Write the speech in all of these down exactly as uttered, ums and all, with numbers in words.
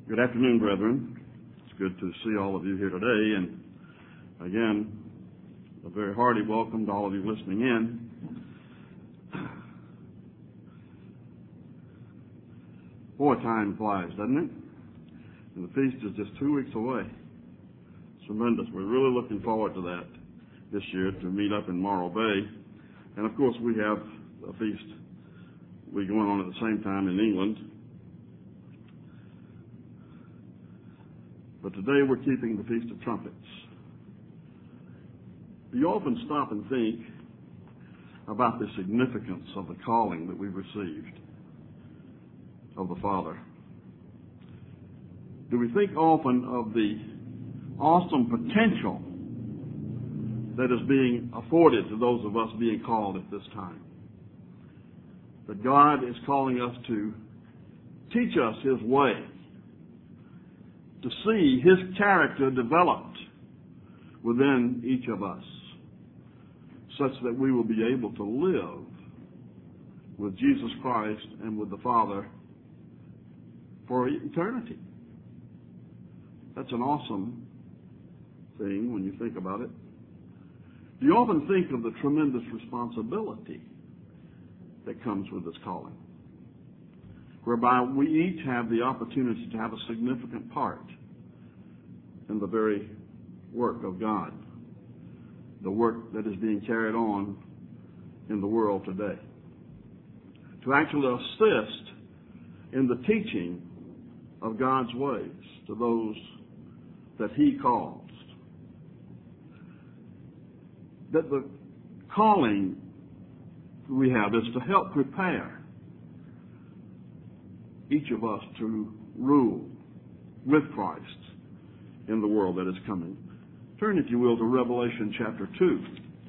Good afternoon, brethren. It's good to see all of you here today, and again, a very hearty welcome to all of you listening in. Boy, time flies, doesn't it? And the feast is just two weeks away. It's tremendous. We're really looking forward to that this year, to meet up in Morro Bay. And of course, we have a feast we're going on at the same time in England. But today we're keeping the Feast of Trumpets. You often stop and think about the significance of the calling that we've received of the Father. Do we think often of the awesome potential that is being afforded to those of us being called at this time? That God is calling us to teach us His way, to see His character developed within each of us, such that we will be able to live with Jesus Christ and with the Father for eternity. That's an awesome thing when you think about it. You often think of the tremendous responsibility that comes with this calling, whereby we each have the opportunity to have a significant part in the very work of God, the work that is being carried on in the world today, to actually assist in the teaching of God's ways to those that He calls. That the calling we have is to help prepare each of us to rule with Christ in the world that is coming. Turn, if you will, to Revelation chapter two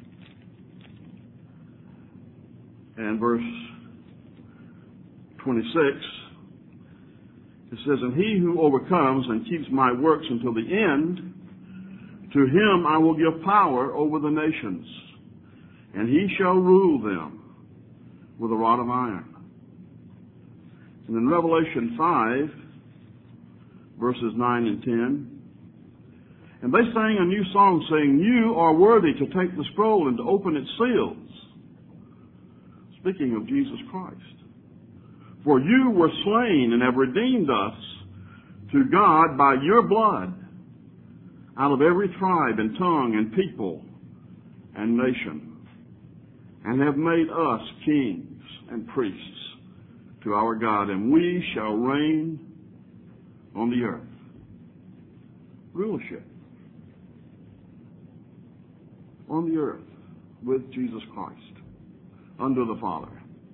and verse twenty-six. It says, "And he who overcomes and keeps my works until the end, to him I will give power over the nations, and he shall rule them with a rod of iron." And in Revelation five, verses nine and ten, "And they sang a new song, saying, You are worthy to take the scroll and to open its seals." Speaking of Jesus Christ. "For you were slain and have redeemed us to God by your blood out of every tribe and tongue and people and nation, and have made us kings and priests to our God, and we shall reign on the earth." Rulership on the earth with Jesus Christ, under the Father.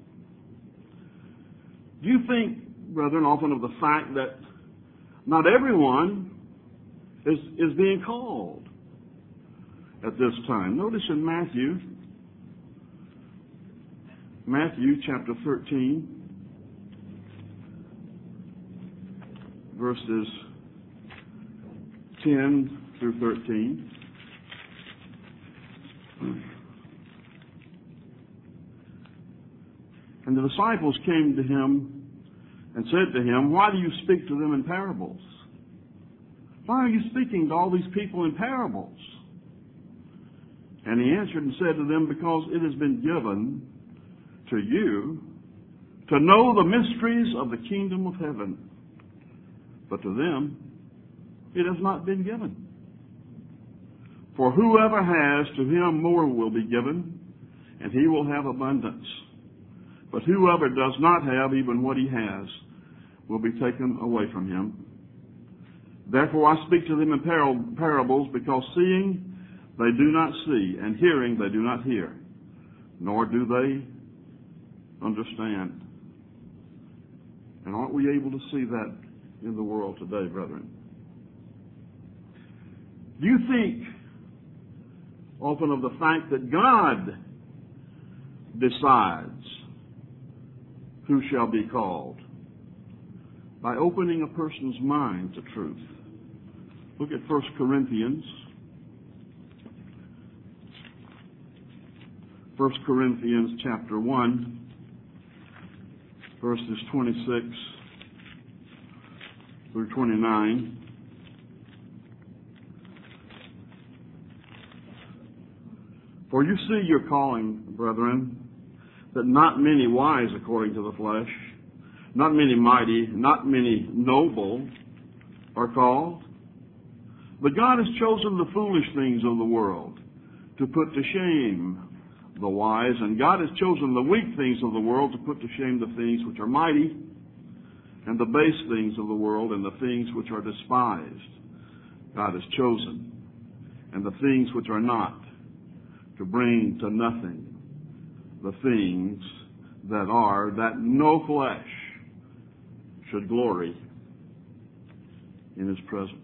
Do you think, brethren, often of the fact that not everyone is, is being called at this time? Notice in Matthew, Matthew chapter thirteen, verses ten through thirteen. "And the disciples came to him and said to him, Why do you speak to them in parables? Why are you speaking to all these people in parables? And he answered and said to them, Because it has been given to you to know the mysteries of the kingdom of heaven, but to them it has not been given. For whoever has, to him more will be given, and he will have abundance. But whoever does not have, even what he has, will be taken away from him. Therefore I speak to them in par- parables, because seeing they do not see, and hearing they do not hear, nor do they understand." And aren't we able to see that in the world today, brethren? Do you think often of the fact that God decides who shall be called by opening a person's mind to truth? Look at First Corinthians. First Corinthians chapter one, verses twenty-six through twenty-nine. For you see your calling, brethren, that not many wise according to the flesh, not many mighty, not many noble are called. But God has chosen the foolish things of the world to put to shame the wise, and God has chosen the weak things of the world to put to shame the things which are mighty, and the base things of the world and the things which are despised. God has chosen, and the things which are not, to bring to nothing the things that are, that no flesh should glory in His presence.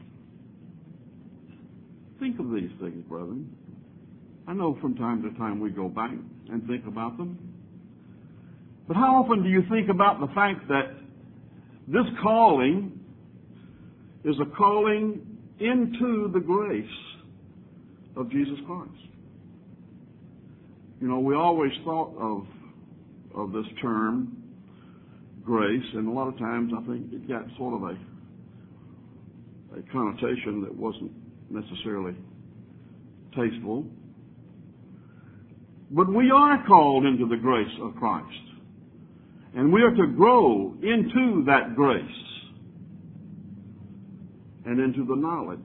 Think of these things, brethren. I know from time to time we go back and think about them. But how often do you think about the fact that this calling is a calling into the grace of Jesus Christ? You know, we always thought of of this term, grace, and a lot of times I think it got sort of a, a connotation that wasn't necessarily tasteful. But we are called into the grace of Christ. And we are to grow into that grace and into the knowledge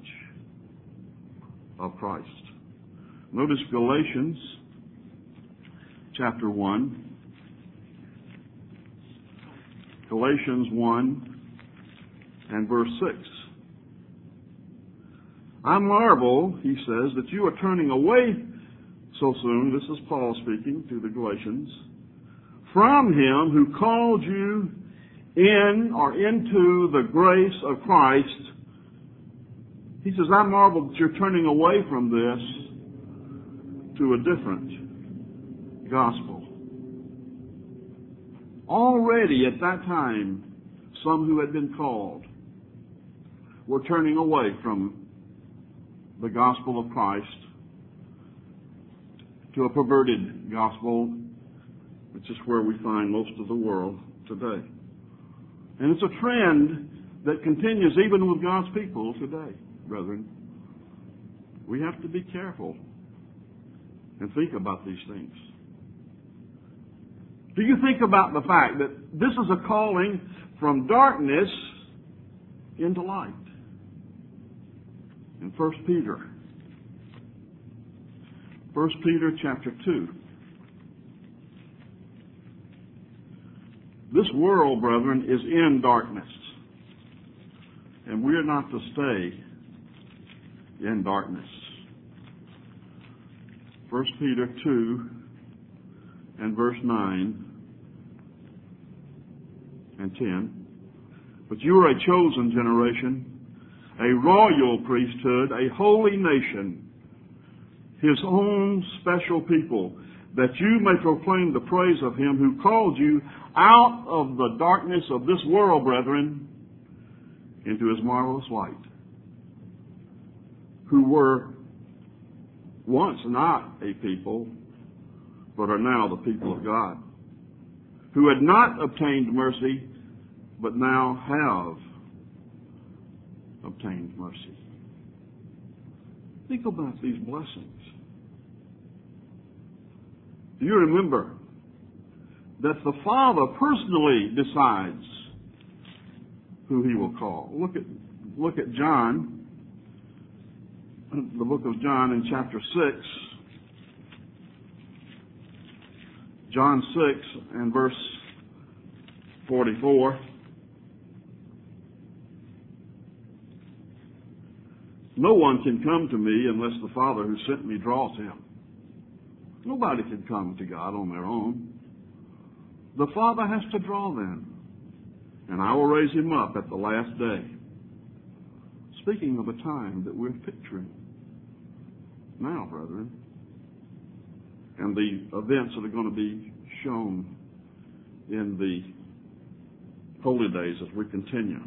of Christ. Notice Galatians chapter one. Galatians one and verse six. I marvel, he says, that you are turning away so soon, this is Paul speaking to the Galatians, from Him who called you in or into the grace of Christ. He says, I marvel that you're turning away from this to a different gospel. Already at that time, some who had been called were turning away from the gospel of Christ to a perverted gospel, which is where we find most of the world today. And it's a trend that continues even with God's people today, brethren. We have to be careful and think about these things. Do you think about the fact that this is a calling from darkness into light? In First Peter, First Peter chapter two. This world, brethren, is in darkness. And we are not to stay in darkness. First Peter two and verse nine and ten. But you are a chosen generation, a royal priesthood, a holy nation, His own special people, that you may proclaim the praise of Him who called you out of the darkness of this world, brethren, into His marvelous light, who were once not a people, but are now the people of God, who had not obtained mercy, but now have obtained mercy. Think about these blessings. Do you remember that the Father personally decides who He will call? Look at look at John, the book of John in chapter six. John six and verse forty-four. No one can come to me unless the Father who sent me draws him. Nobody can come to God on their own. The Father has to draw them. And I will raise him up at the last day. Speaking of a time that we're picturing now, brethren, and the events that are going to be shown in the holy days as we continue.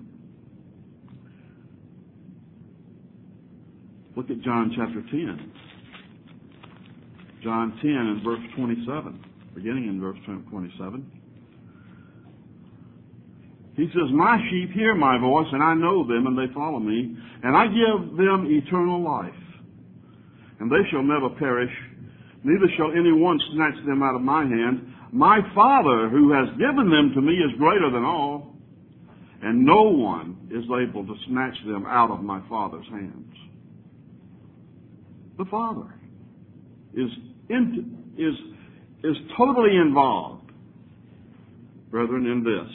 Look at John chapter ten. John ten and verse twenty-seven, beginning in verse twenty-seven. He says, my sheep hear my voice, and I know them, and they follow me, and I give them eternal life. And they shall never perish, neither shall anyone snatch them out of my hand. My Father, who has given them to me, is greater than all, and no one is able to snatch them out of my Father's hands. The Father is in, is is totally involved, brethren, in this.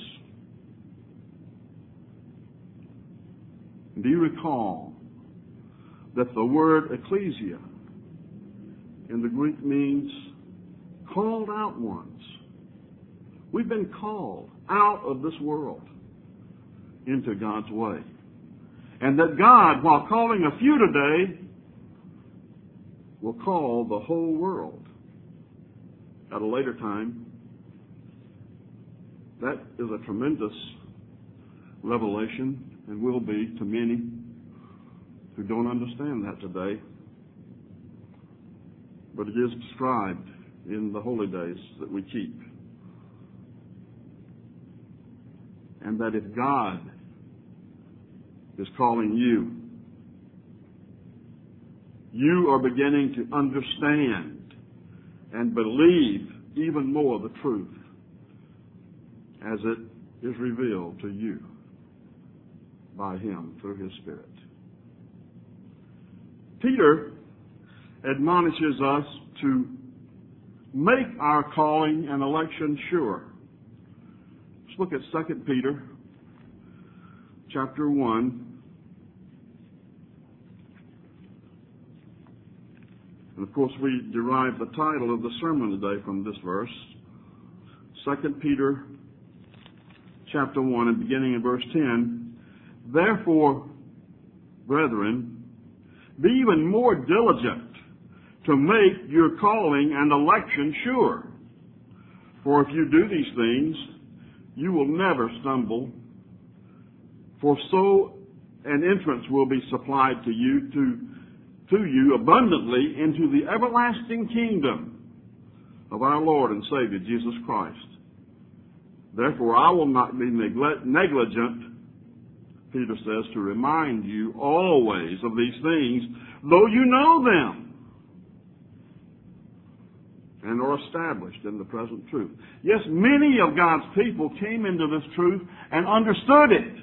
Do you recall that the word ecclesia in the Greek means called out ones? We've been called out of this world into God's way. And that God, while calling a few today, will call the whole world at a later time. That is a tremendous revelation, and will be to many who don't understand that today. But it is described in the holy days that we keep. And that if God is calling you, you are beginning to understand and believe even more the truth as it is revealed to you by Him through His Spirit. Peter admonishes us to make our calling and election sure. Let's look at Second Peter chapter one. And of course we derive the title of the sermon today from this verse. Second Peter chapter one, and beginning in verse ten. Therefore, brethren, be even more diligent to make your calling and election sure. For if you do these things, you will never stumble. For so an entrance will be supplied to you to, to you abundantly into the everlasting kingdom of our Lord and Savior Jesus Christ. Therefore, I will not be negligent, Peter says, to remind you always of these things, though you know them and are established in the present truth. Yes, many of God's people came into this truth and understood it.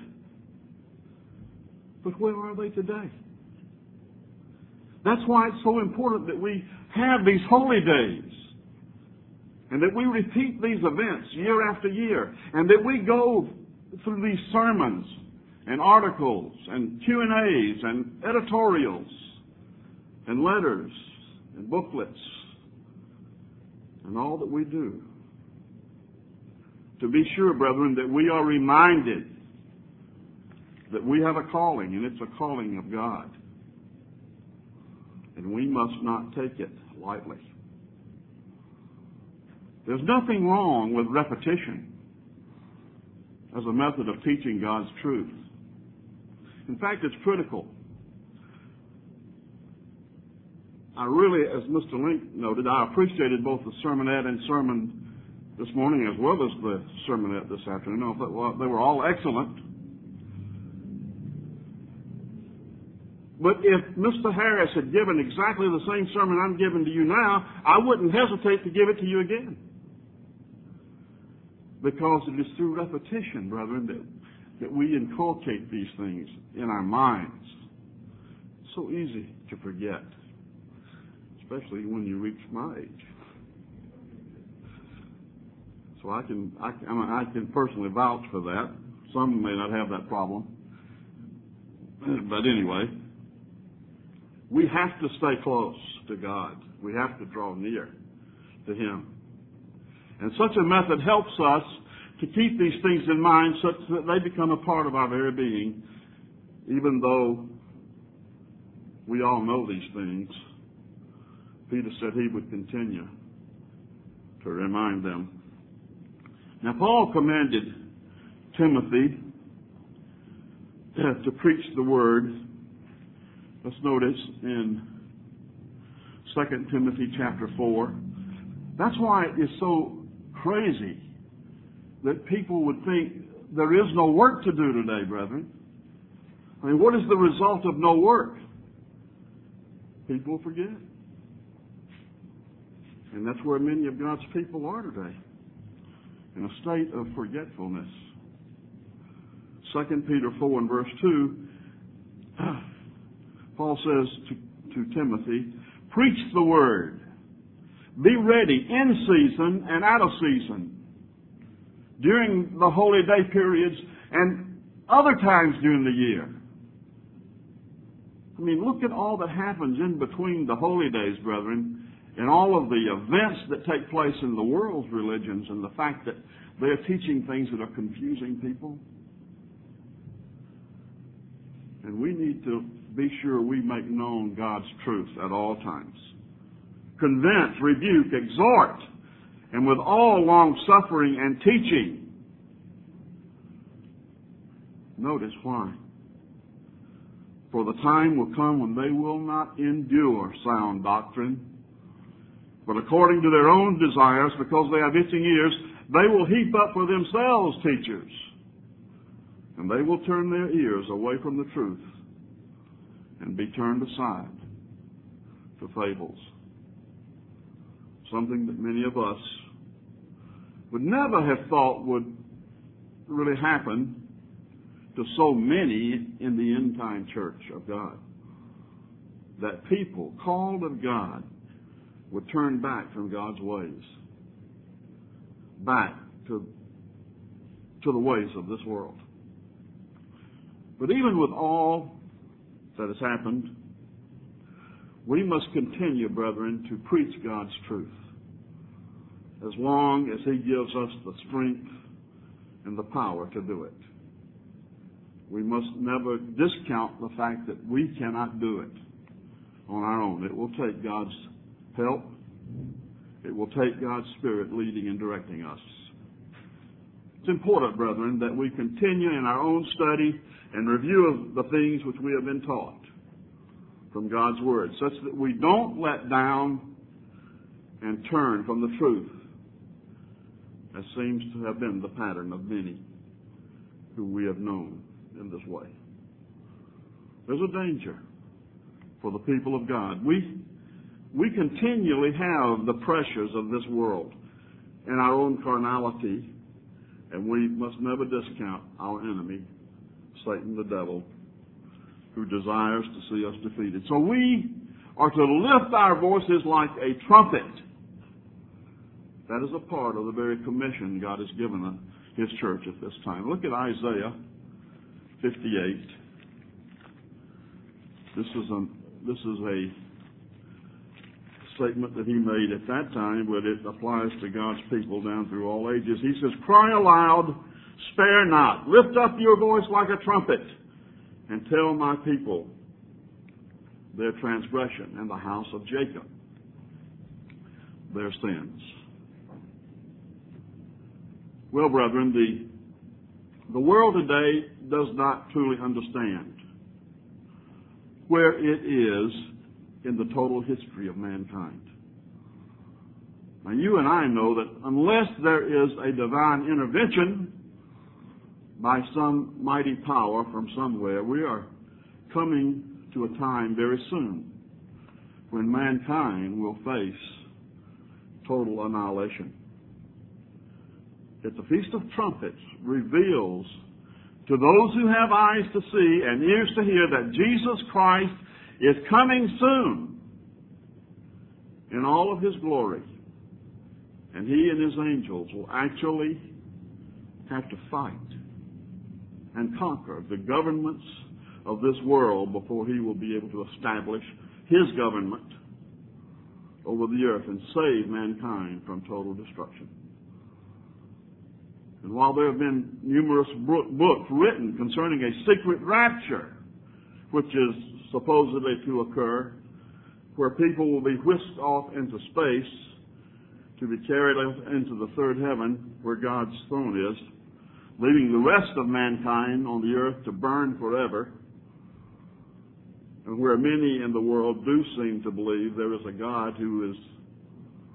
But where are they today? That's why it's so important that we have these holy days, and that we repeat these events year after year, and that we go through these sermons and articles and Q and A's and editorials and letters and booklets and all that we do to be sure, brethren, that we are reminded that we have a calling, and it's a calling of God, and we must not take it lightly. There's nothing wrong with repetition as a method of teaching God's truth. In fact, it's critical. I really, as Mister Link noted, I appreciated both the sermonette and sermon this morning as well as the sermonette this afternoon. They were all excellent. But if Mister Harris had given exactly the same sermon I'm giving to you now, I wouldn't hesitate to give it to you again. Because it is through repetition, brethren, that, that we inculcate these things in our minds. It's so easy to forget, especially when you reach my age. So I can, I, I, mean, I can personally vouch for that. Some may not have that problem. But anyway, we have to stay close to God. We have to draw near to Him. And such a method helps us to keep these things in mind such that they become a part of our very being, even though we all know these things. Peter said he would continue to remind them. Now, Paul commanded Timothy to preach the word. Let's notice in Second Timothy chapter four. That's why it is so crazy that people would think there is no work to do today, brethren. I mean, what is the result of no work? People forget. And that's where many of God's people are today, in a state of forgetfulness. Second Peter four and verse two, Paul says to, to Timothy, preach the word. Be ready in season and out of season, during the holy day periods and other times during the year. I mean, look at all that happens in between the holy days, brethren, and all of the events that take place in the world's religions, and the fact that they're teaching things that are confusing people. And we need to be sure we make known God's truth at all times. Convince, rebuke, exhort, and with all long-suffering and teaching. Notice why. For the time will come when they will not endure sound doctrine, but according to their own desires, because they have itching ears, they will heap up for themselves teachers, and they will turn their ears away from the truth and be turned aside to fables. Something that many of us would never have thought would really happen to so many in the end-time church of God. That people called of God would turn back from God's ways, back to, to the ways of this world. But even with all that has happened, we must continue, brethren, to preach God's truth as long as He gives us the strength and the power to do it. We must never discount the fact that we cannot do it on our own. It will take God's help. It will take God's Spirit leading and directing us. It's important, brethren, that we continue in our own study and review of the things which we have been taught from God's Word, such that we don't let down and turn from the truth, as seems to have been the pattern of many who we have known in this way. There's a danger for the people of God. We, we continually have the pressures of this world and our own carnality, and we must never discount our enemy, Satan the devil, who desires to see us defeated. So we are to lift our voices like a trumpet. That is a part of the very commission God has given His church at this time. Look at Isaiah fifty-eight. This is a this is a statement that he made at that time, but it applies to God's people down through all ages. He says, "Cry aloud, spare not. Lift up your voice like a trumpet, and tell my people their transgression, and the house of Jacob their sins." Well, brethren, the, the world today does not truly understand where it is in the total history of mankind. Now, you and I know that unless there is a divine intervention by some mighty power from somewhere, we are coming to a time very soon when mankind will face total annihilation. That the Feast of Trumpets reveals to those who have eyes to see and ears to hear that Jesus Christ is coming soon in all of His glory. And He and His angels will actually have to fight and conquer the governments of this world before He will be able to establish His government over the earth and save mankind from total destruction. And while there have been numerous books written concerning a secret rapture, which is supposedly to occur, where people will be whisked off into space to be carried into the third heaven where God's throne is, leaving the rest of mankind on the earth to burn forever, and where many in the world do seem to believe there is a God who is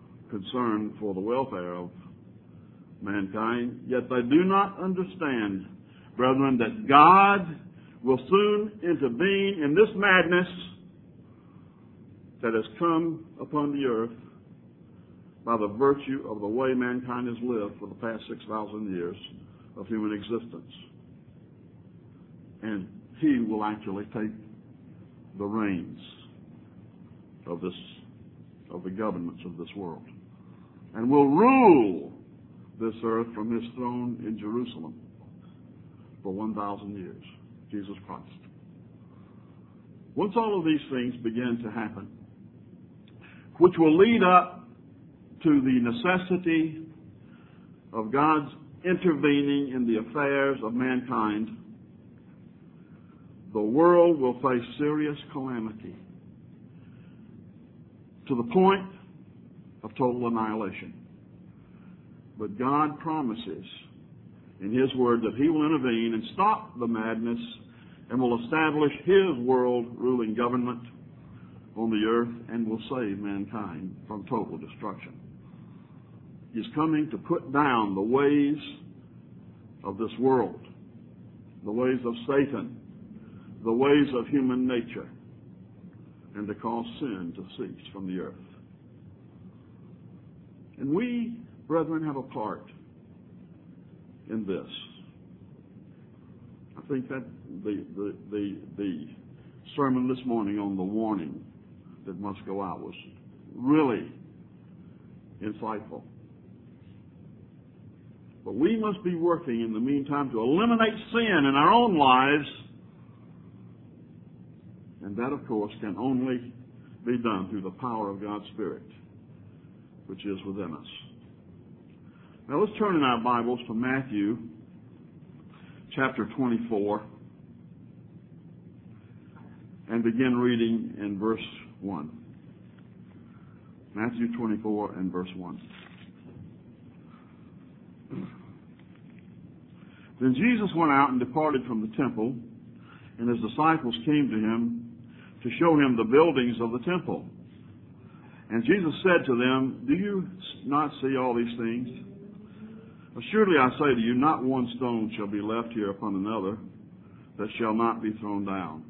concerned for the welfare of mankind, yet they do not understand brethren, that God will soon intervene in this madness that has come upon the earth by the virtue of the way mankind has lived for the past six thousand years of human existence. And he will actually take the reins of this, of the governments of this world, and will rule this earth from his throne in Jerusalem for one thousand years, Jesus Christ. Once all of these things begin to happen, which will lead up to the necessity of God's intervening in the affairs of mankind, the world will face serious calamity to the point of total annihilation. But God promises in His Word that He will intervene and stop the madness and will establish His world-ruling government on the earth and will save mankind from total destruction. He's coming to put down the ways of this world, the ways of Satan, the ways of human nature, and to cause sin to cease from the earth. And we, brethren, have a part in this. I think that the, the, the, the sermon this morning on the warning that must go out was really insightful. But we must be working in the meantime to eliminate sin in our own lives. And that, of course, can only be done through the power of God's Spirit, which is within us. Now let's turn in our Bibles to Matthew chapter twenty-four and begin reading in verse one. Matthew twenty-four and verse one. Then Jesus went out and departed from the temple, and his disciples came to him to show him the buildings of the temple. And Jesus said to them, "Do you not see all these things? Surely I say to you, not one stone shall be left here upon another that shall not be thrown down."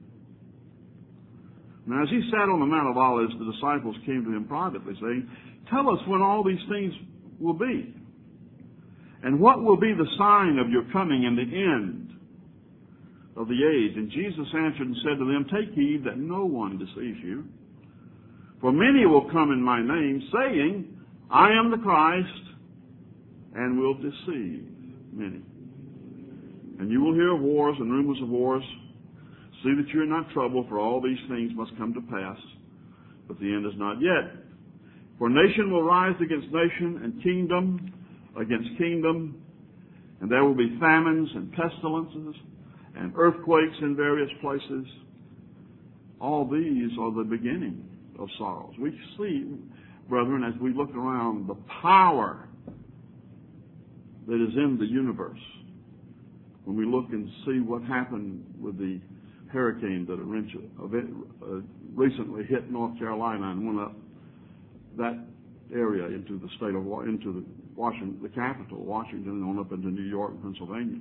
Now as he sat on the Mount of Olives, the disciples came to him privately, saying, "Tell us when all these things will be, and what will be the sign of your coming and the end of the age?" And Jesus answered and said to them, "Take heed that no one deceives you. For many will come in my name, saying, 'I am the Christ,' and will deceive many. And you will hear of wars and rumors of wars. See that you are not troubled, for all these things must come to pass, but the end is not yet. For nation will rise against nation, and kingdom against kingdom, and there will be famines and pestilences and earthquakes in various places. All these are the beginning of sorrows." We see, brethren, as we look around, the power that is in the universe. When we look and see what happened with the hurricane that recently hit North Carolina and went up that area into the state of into the Washington, the capital, Washington, and on up into New York and Pennsylvania.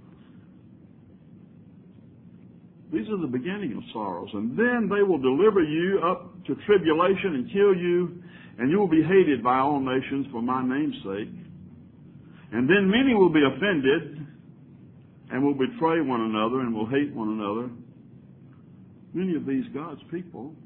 These are the beginning of sorrows. And then they will deliver you up to tribulation and kill you, and you will be hated by all nations for my name's sake. And then many will be offended and will betray one another and will hate one another. Many of these God's people.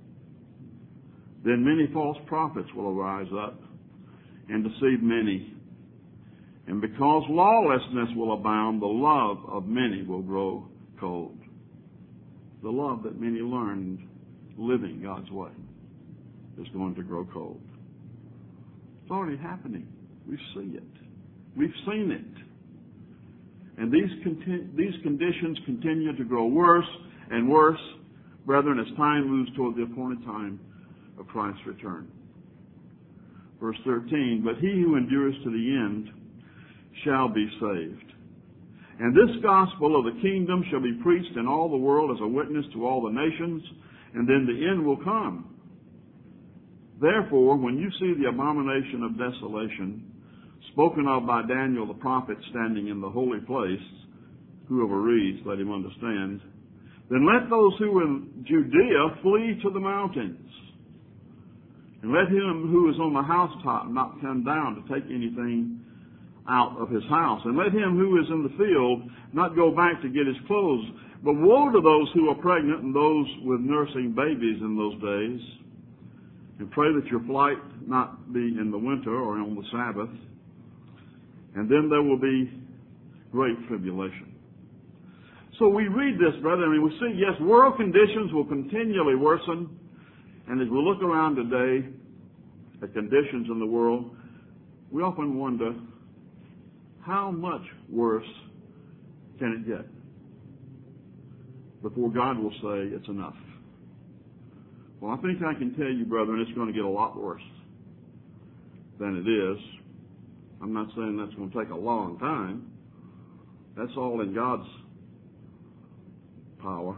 Then many false prophets will arise up and deceive many. And because lawlessness will abound, the love of many will grow cold. The love that many learned living God's way is going to grow cold. It's already happening. We see it. We've seen it. And these conti- these conditions continue to grow worse and worse, brethren, as time moves toward the appointed time of Christ's return. Verse thirteen, "But he who endures to the end shall be saved. And this gospel of the kingdom shall be preached in all the world as a witness to all the nations, and then the end will come. Therefore, when you see the abomination of desolation spoken of by Daniel the prophet standing in the holy place, Whoever reads, let him understand. Then let those who are in Judea flee to the mountains. And let him who is on the housetop not come down to take anything out of his house. And let him who is in the field not go back to get his clothes. But woe to those who are pregnant and those with nursing babies in those days. And pray that your flight not be in the winter or on the Sabbath. And then there will be great tribulation. So we read this, brother, and we see, yes, world conditions will continually worsen. And as we look around today at conditions in the world, we often wonder, how much worse can it get before God will say it's enough? Well, I think I can tell you, brethren, it's going to get a lot worse than it is. I'm not saying that's going to take a long time. That's all in God's power.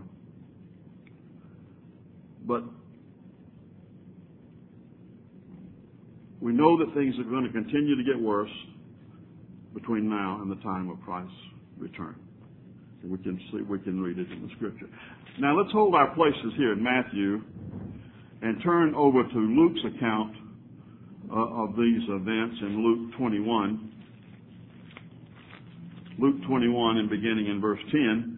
But we know that things are going to continue to get worse between now and the time of Christ's return. And we can see, we can read it in the Scripture. Now let's hold our places here in Matthew and turn over to Luke's account uh, of these events in Luke twenty-one. Luke twenty-one, and beginning in verse ten.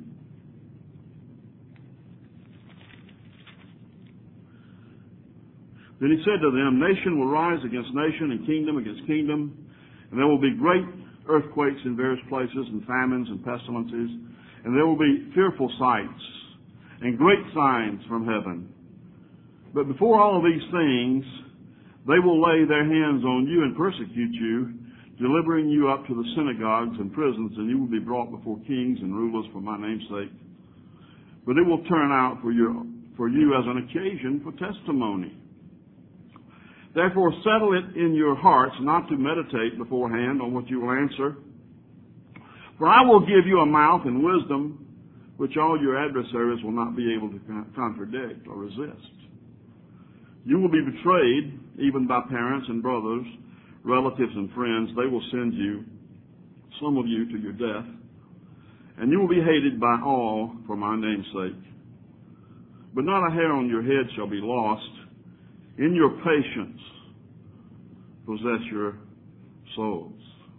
Then he said to them, nation will rise against nation and kingdom against kingdom, and there will be great earthquakes in various places and famines and pestilences, and there will be fearful sights and great signs from heaven. But before all of these things, they will lay their hands on you and persecute you, delivering you up to the synagogues and prisons, and you will be brought before kings and rulers for my name's sake. But it will turn out for you, for you as an occasion for testimony. Therefore, settle it in your hearts not to meditate beforehand on what you will answer. For I will give you a mouth and wisdom which all your adversaries will not be able to contradict or resist. You will be betrayed even by parents and brothers, relatives and friends. They will send you, some of you, to your death. And you will be hated by all for my name's sake. But not a hair on your head shall be lost. In your patience, possess your souls.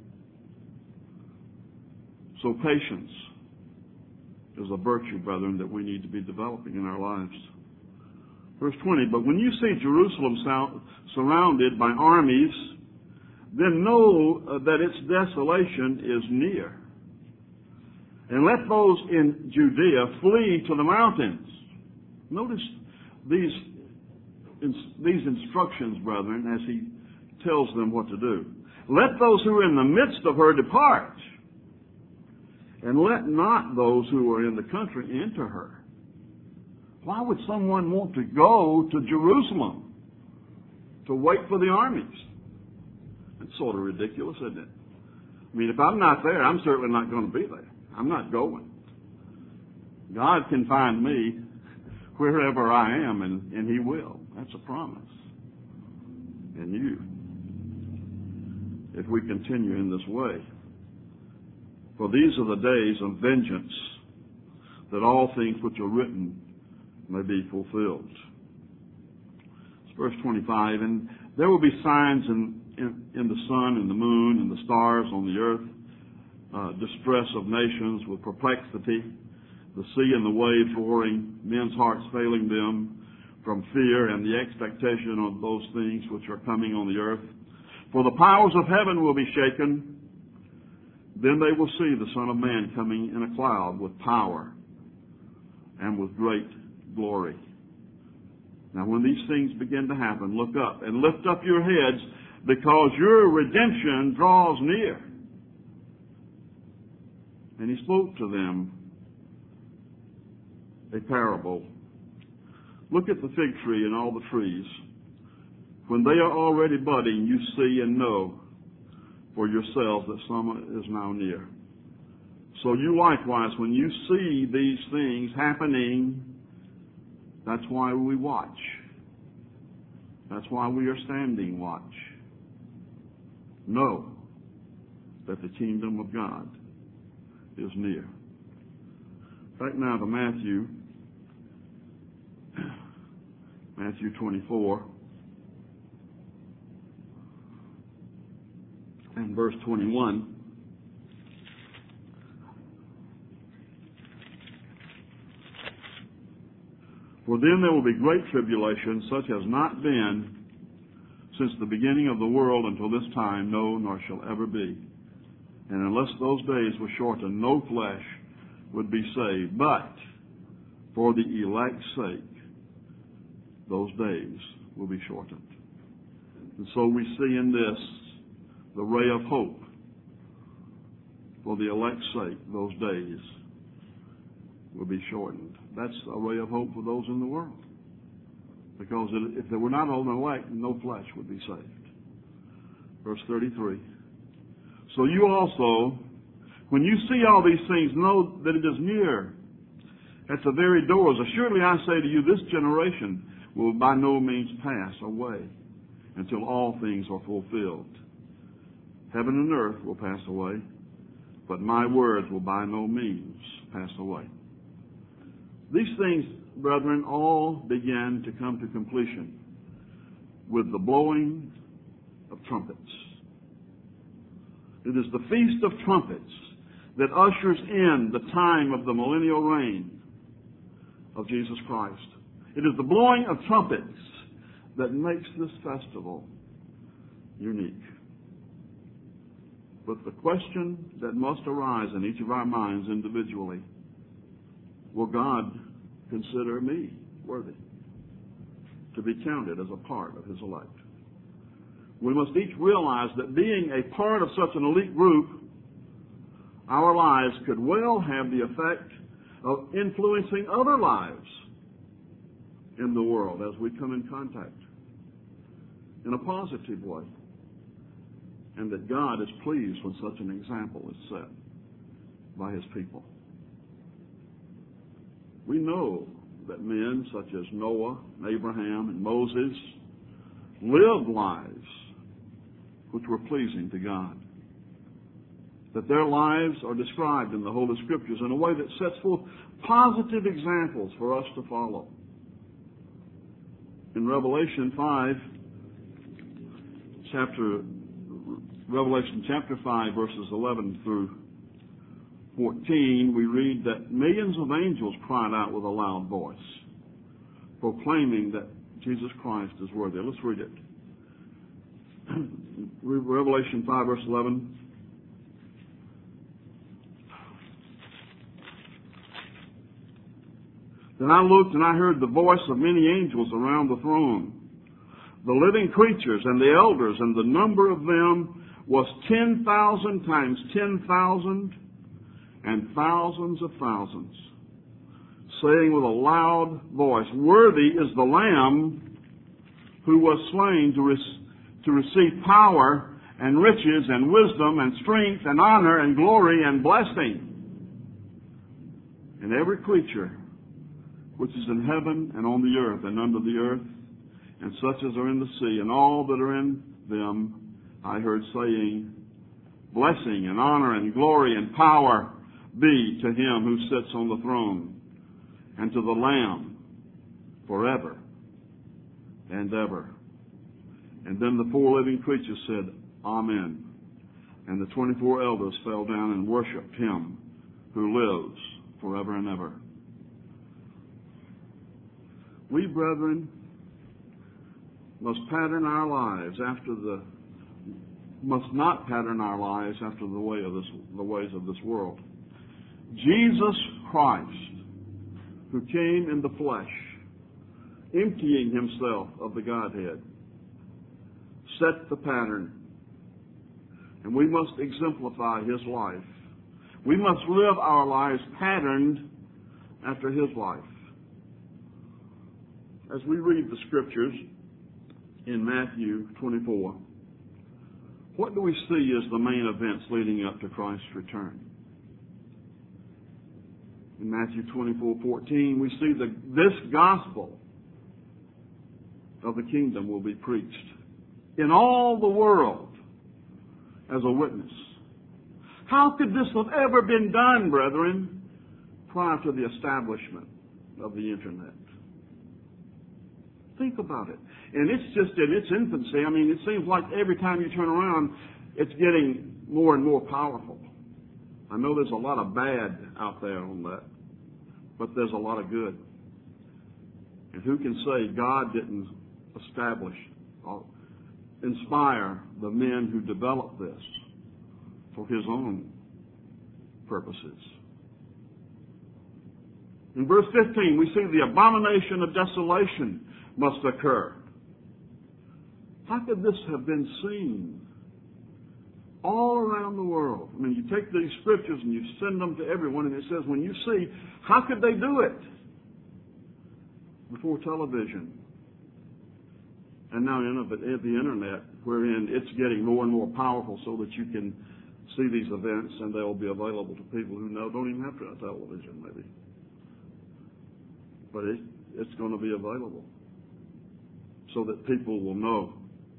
So patience is a virtue, brethren, that we need to be developing in our lives. Verse twenty, but when you see Jerusalem surrounded by armies, then know that its desolation is near. And let those in Judea flee to the mountains. Notice these these instructions, brethren, as he tells them what to do. Let those who are in the midst of her depart, and let not those who are in the country enter her. Why would someone want to go to Jerusalem to wait for the armies? It's sort of ridiculous, isn't it? I mean, if I'm not there, I'm certainly not going to be there. I'm not going. God can find me wherever I am, and, and he will. That's a promise. And you, if we continue in this way. For these are the days of vengeance, that all things which are written may be fulfilled. It's verse twenty-five, and there will be signs in, in, in the sun and the moon and the stars on the earth, uh, distress of nations with perplexity, the sea and the waves roaring, men's hearts failing them from fear and the expectation of those things which are coming on the earth. For the powers of heaven will be shaken. Then they will see the Son of Man coming in a cloud with power and with great glory. Now when these things begin to happen, look up and lift up your heads, because your redemption draws near. And he spoke to them a parable. Look at the fig tree and all the trees. When they are already budding, you see and know for yourselves that summer is now near. So you likewise, when you see these things happening, that's why we watch. That's why we are standing watch. Know that the kingdom of God is near. Back now to Matthew, Matthew twenty-four and verse twenty-one. For then there will be great tribulation, such as not been since the beginning of the world until this time, no, nor shall ever be. And unless those days were shortened, no flesh would be saved. But for the elect's sake, those days will be shortened. And so we see in this the ray of hope. For the elect's sake, those days will be shortened. That's a ray of hope for those in the world. Because if they were not all elect, no flesh would be saved. Verse thirty-three. So you also, when you see all these things, know that it is near, at the very doors. Assuredly I say to you, this generation will by no means pass away until all things are fulfilled. Heaven and earth will pass away, but my words will by no means pass away. These things, brethren, all began to come to completion with the blowing of trumpets. It is the Feast of Trumpets that ushers in the time of the millennial reign of Jesus Christ. It is the blowing of trumpets that makes this festival unique. But the question that must arise in each of our minds individually, will God consider me worthy to be counted as a part of His elect? We must each realize that being a part of such an elite group, our lives could well have the effect of influencing other lives in the world as we come in contact in a positive way, and that God is pleased when such an example is set by His people. We know that men such as Noah, and Abraham, and Moses lived lives which were pleasing to God. That their lives are described in the Holy Scriptures in a way that sets forth positive examples for us to follow. In Revelation five, chapter Revelation chapter five, verses eleven through fourteen, we read that millions of angels cried out with a loud voice, proclaiming that Jesus Christ is worthy. Let's read it. Revelation five, verse eleven. Then I looked and I heard the voice of many angels around the throne, the living creatures and the elders, and the number of them was ten thousand times ten thousand and thousands of thousands, saying with a loud voice, worthy is the Lamb who was slain to, re- to receive power and riches and wisdom and strength and honor and glory and blessing. And every creature which is in heaven and on the earth and under the earth, and such as are in the sea, and all that are in them, I heard saying, blessing and honor and glory and power be to Him who sits on the throne, and to the Lamb forever and ever. And then the four living creatures said, Amen. And the twenty-four elders fell down and worshipped Him who lives forever and ever. We, brethren, must pattern our lives after the, must not pattern our lives after the way of this, the ways of this world. Jesus Christ, who came in the flesh, emptying Himself of the Godhead, set the pattern. And we must exemplify His life. We must live our lives patterned after His life. As we read the Scriptures in Matthew twenty-four, what do we see as the main events leading up to Christ's return? In Matthew twenty-four fourteen, we see that this gospel of the kingdom will be preached in all the world as a witness. How could this have ever been done, brethren? prior to the establishment of the Internet. Think about it. And it's just in its infancy. I mean, it seems like every time you turn around, it's getting more and more powerful. I know there's a lot of bad out there on that, but there's a lot of good. And who can say God didn't establish or inspire the men who developed this for his own purposes? In verse fifteen, we see the abomination of desolation must occur. How could this have been seen all around the world? I mean, you take these scriptures and you send them to everyone, and it says, when you see, how could they do it? Before television. And now in the Internet, wherein it's getting more and more powerful so that you can see these events and they'll be available to people who know, don't even have to have television maybe. But it, it's going to be available so that people will know.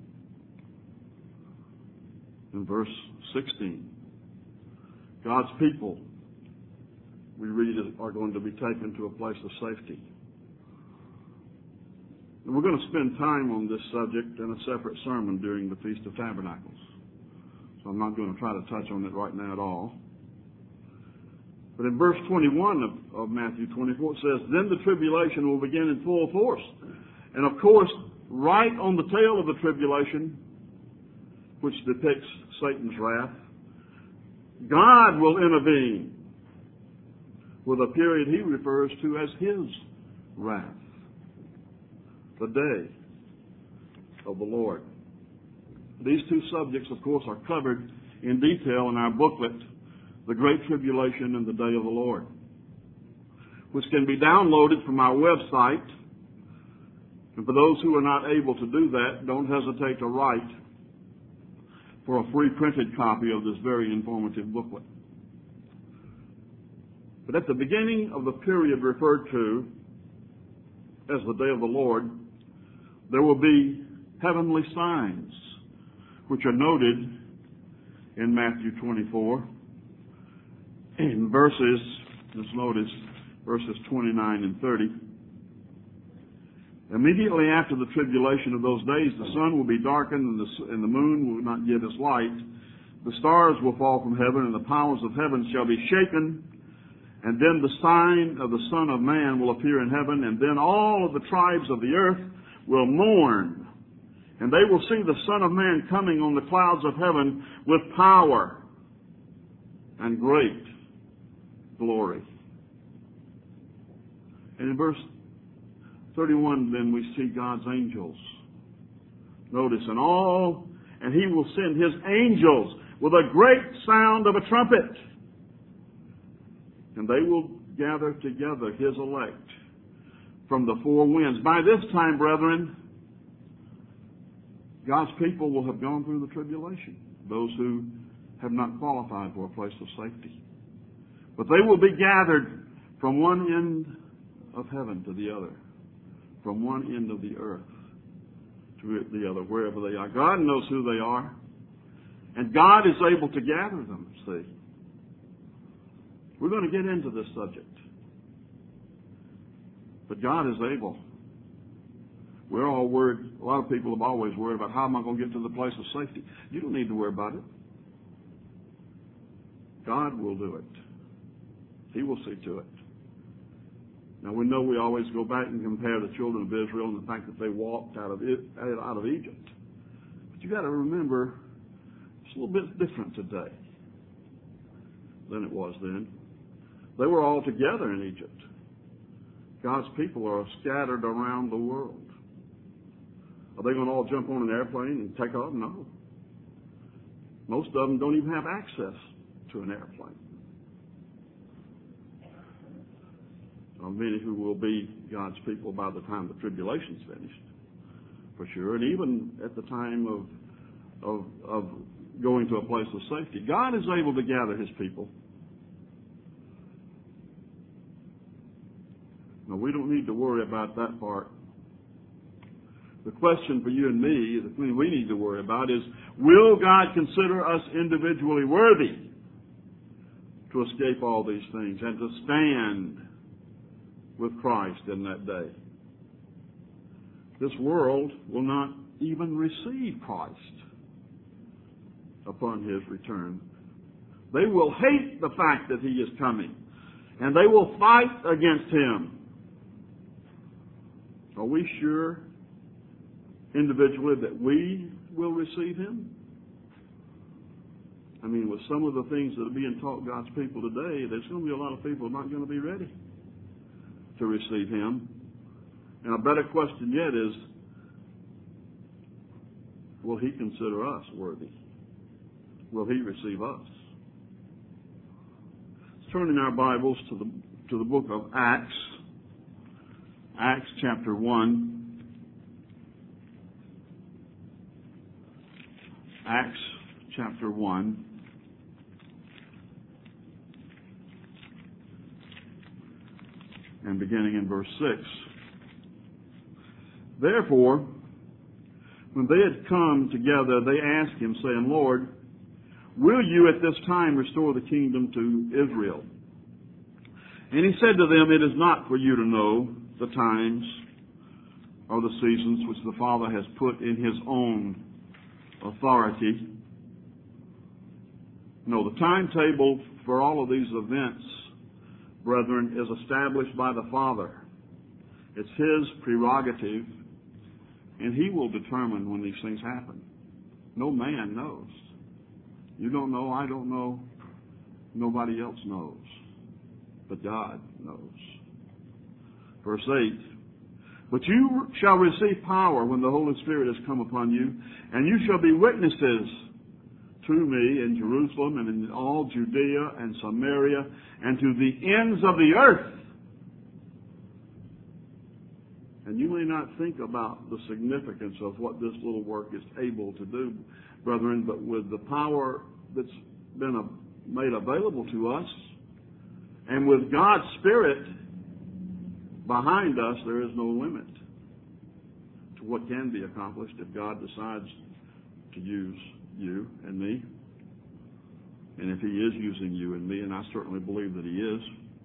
In verse sixteen, God's people, we read, are going to be taken to a place of safety. And we're going to spend time on this subject in a separate sermon during the Feast of Tabernacles. So I'm not going to try to touch on it right now at all. But in verse twenty-one of, of Matthew twenty-four, it says, then the tribulation will begin in full force. And of course, right on the tail of the tribulation, which depicts Satan's wrath, God will intervene with a period he refers to as his wrath. The day of the Lord. These two subjects, of course, are covered in detail in our booklet, The Great Tribulation and the Day of the Lord, which can be downloaded from our website. And for those who are not able to do that, don't hesitate to write for a free printed copy of this very informative booklet. But at the beginning of the period referred to as the Day of the Lord, there will be heavenly signs, which are noted in Matthew twenty-four, in verses, let's notice, verses twenty-nine and thirty. Immediately after the tribulation of those days, the sun will be darkened and the, and the moon will not give its light. The stars will fall from heaven and the powers of heaven shall be shaken. And then the sign of the Son of Man will appear in heaven, and then all of the tribes of the earth will mourn. And they will see the Son of Man coming on the clouds of heaven with power and great glory. And in verse thirty-one, then we see God's angels. Notice, and all, and he will send his angels with a great sound of a trumpet. And they will gather together his elect from the four winds. By this time, brethren, God's people will have gone through the tribulation, those who have not qualified for a place of safety. But they will be gathered from one end of heaven to the other, from one end of the earth to the other, wherever they are. God knows who they are, and God is able to gather them, see. We're going to get into this subject. But God is able. We're all worried, a lot of people have always worried about how am I going to get to the place of safety. You don't need to worry about it. God will do it. He will see to it. Now we know we always go back and compare the children of Israel and the fact that they walked out of it, out of Egypt. But you got to remember, it's a little bit different today than it was then. They were all together in Egypt. God's people are scattered around the world. Are they going to all jump on an airplane and take off? No. Most of them don't even have access to an airplane. There are many who will be God's people by the time the tribulation's finished, for sure, and even at the time of, of, of going to a place of safety. God is able to gather his people. Now, we don't need to worry about that part. The question for you and me, the thing we need to worry about is, will God consider us individually worthy to escape all these things and to stand with Christ in that day. This world will not even receive Christ upon His return. They will hate the fact that He is coming, and they will fight against Him. Are we sure individually that we will receive Him? I mean, with some of the things that are being taught God's people today, there's going to be a lot of people not going to be ready to receive Him. And a better question yet is, will He consider us worthy? Will He receive us? Let's turn in our Bibles to the to the book of Acts. Acts chapter one. Acts chapter one. And beginning in verse six. Therefore, when they had come together, they asked Him, saying, Lord, will you at this time restore the kingdom to Israel? And He said to them, it is not for you to know the times or the seasons which the Father has put in His own authority. No, the timetable for all of these events, brethren, is established by the Father. It's His prerogative, and He will determine when these things happen. No man knows. You don't know, I don't know, nobody else knows. But God knows. Verse eight, but you shall receive power when the Holy Spirit has come upon you, and you shall be witnesses to me in Jerusalem and in all Judea and Samaria and to the ends of the earth. And you may not think about the significance of what this little work is able to do, brethren, but with the power that's been made available to us, and with God's Spirit behind us, there is no limit to what can be accomplished if God decides to use you and me. And if He is using you and me, and I certainly believe that He is,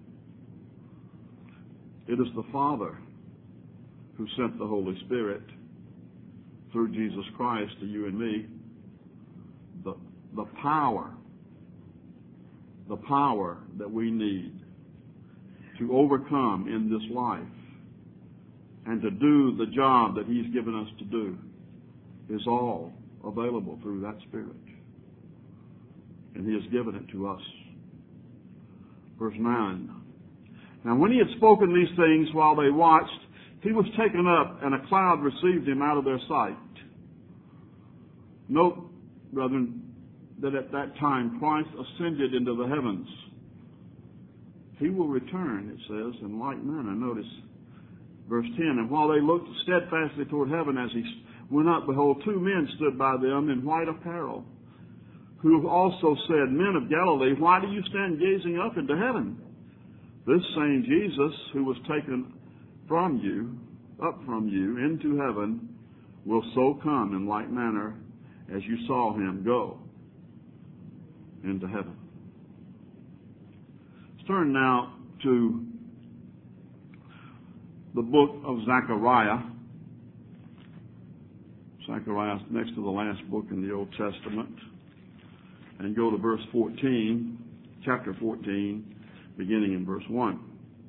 it is the Father who sent the Holy Spirit through Jesus Christ to you and me, the, the power, the power that we need to overcome in this life and to do the job that He's given us to do is all available through that Spirit. And He has given it to us. Verse nine. Now when He had spoken these things while they watched, He was taken up, and a cloud received Him out of their sight. Note, brethren, that at that time Christ ascended into the heavens. He will return, it says, in like manner. Notice verse ten. And while they looked steadfastly toward heaven as He went up, behold, two men stood by them in white apparel, who also said, Men of Galilee, why do you stand gazing up into heaven? This same Jesus, who was taken from you, up from you, into heaven, will so come in like manner as you saw Him go into heaven. Let's turn now to the book of Zechariah. Zechariah is next to the last book in the Old Testament. And go to verse fourteen, chapter fourteen, beginning in verse one.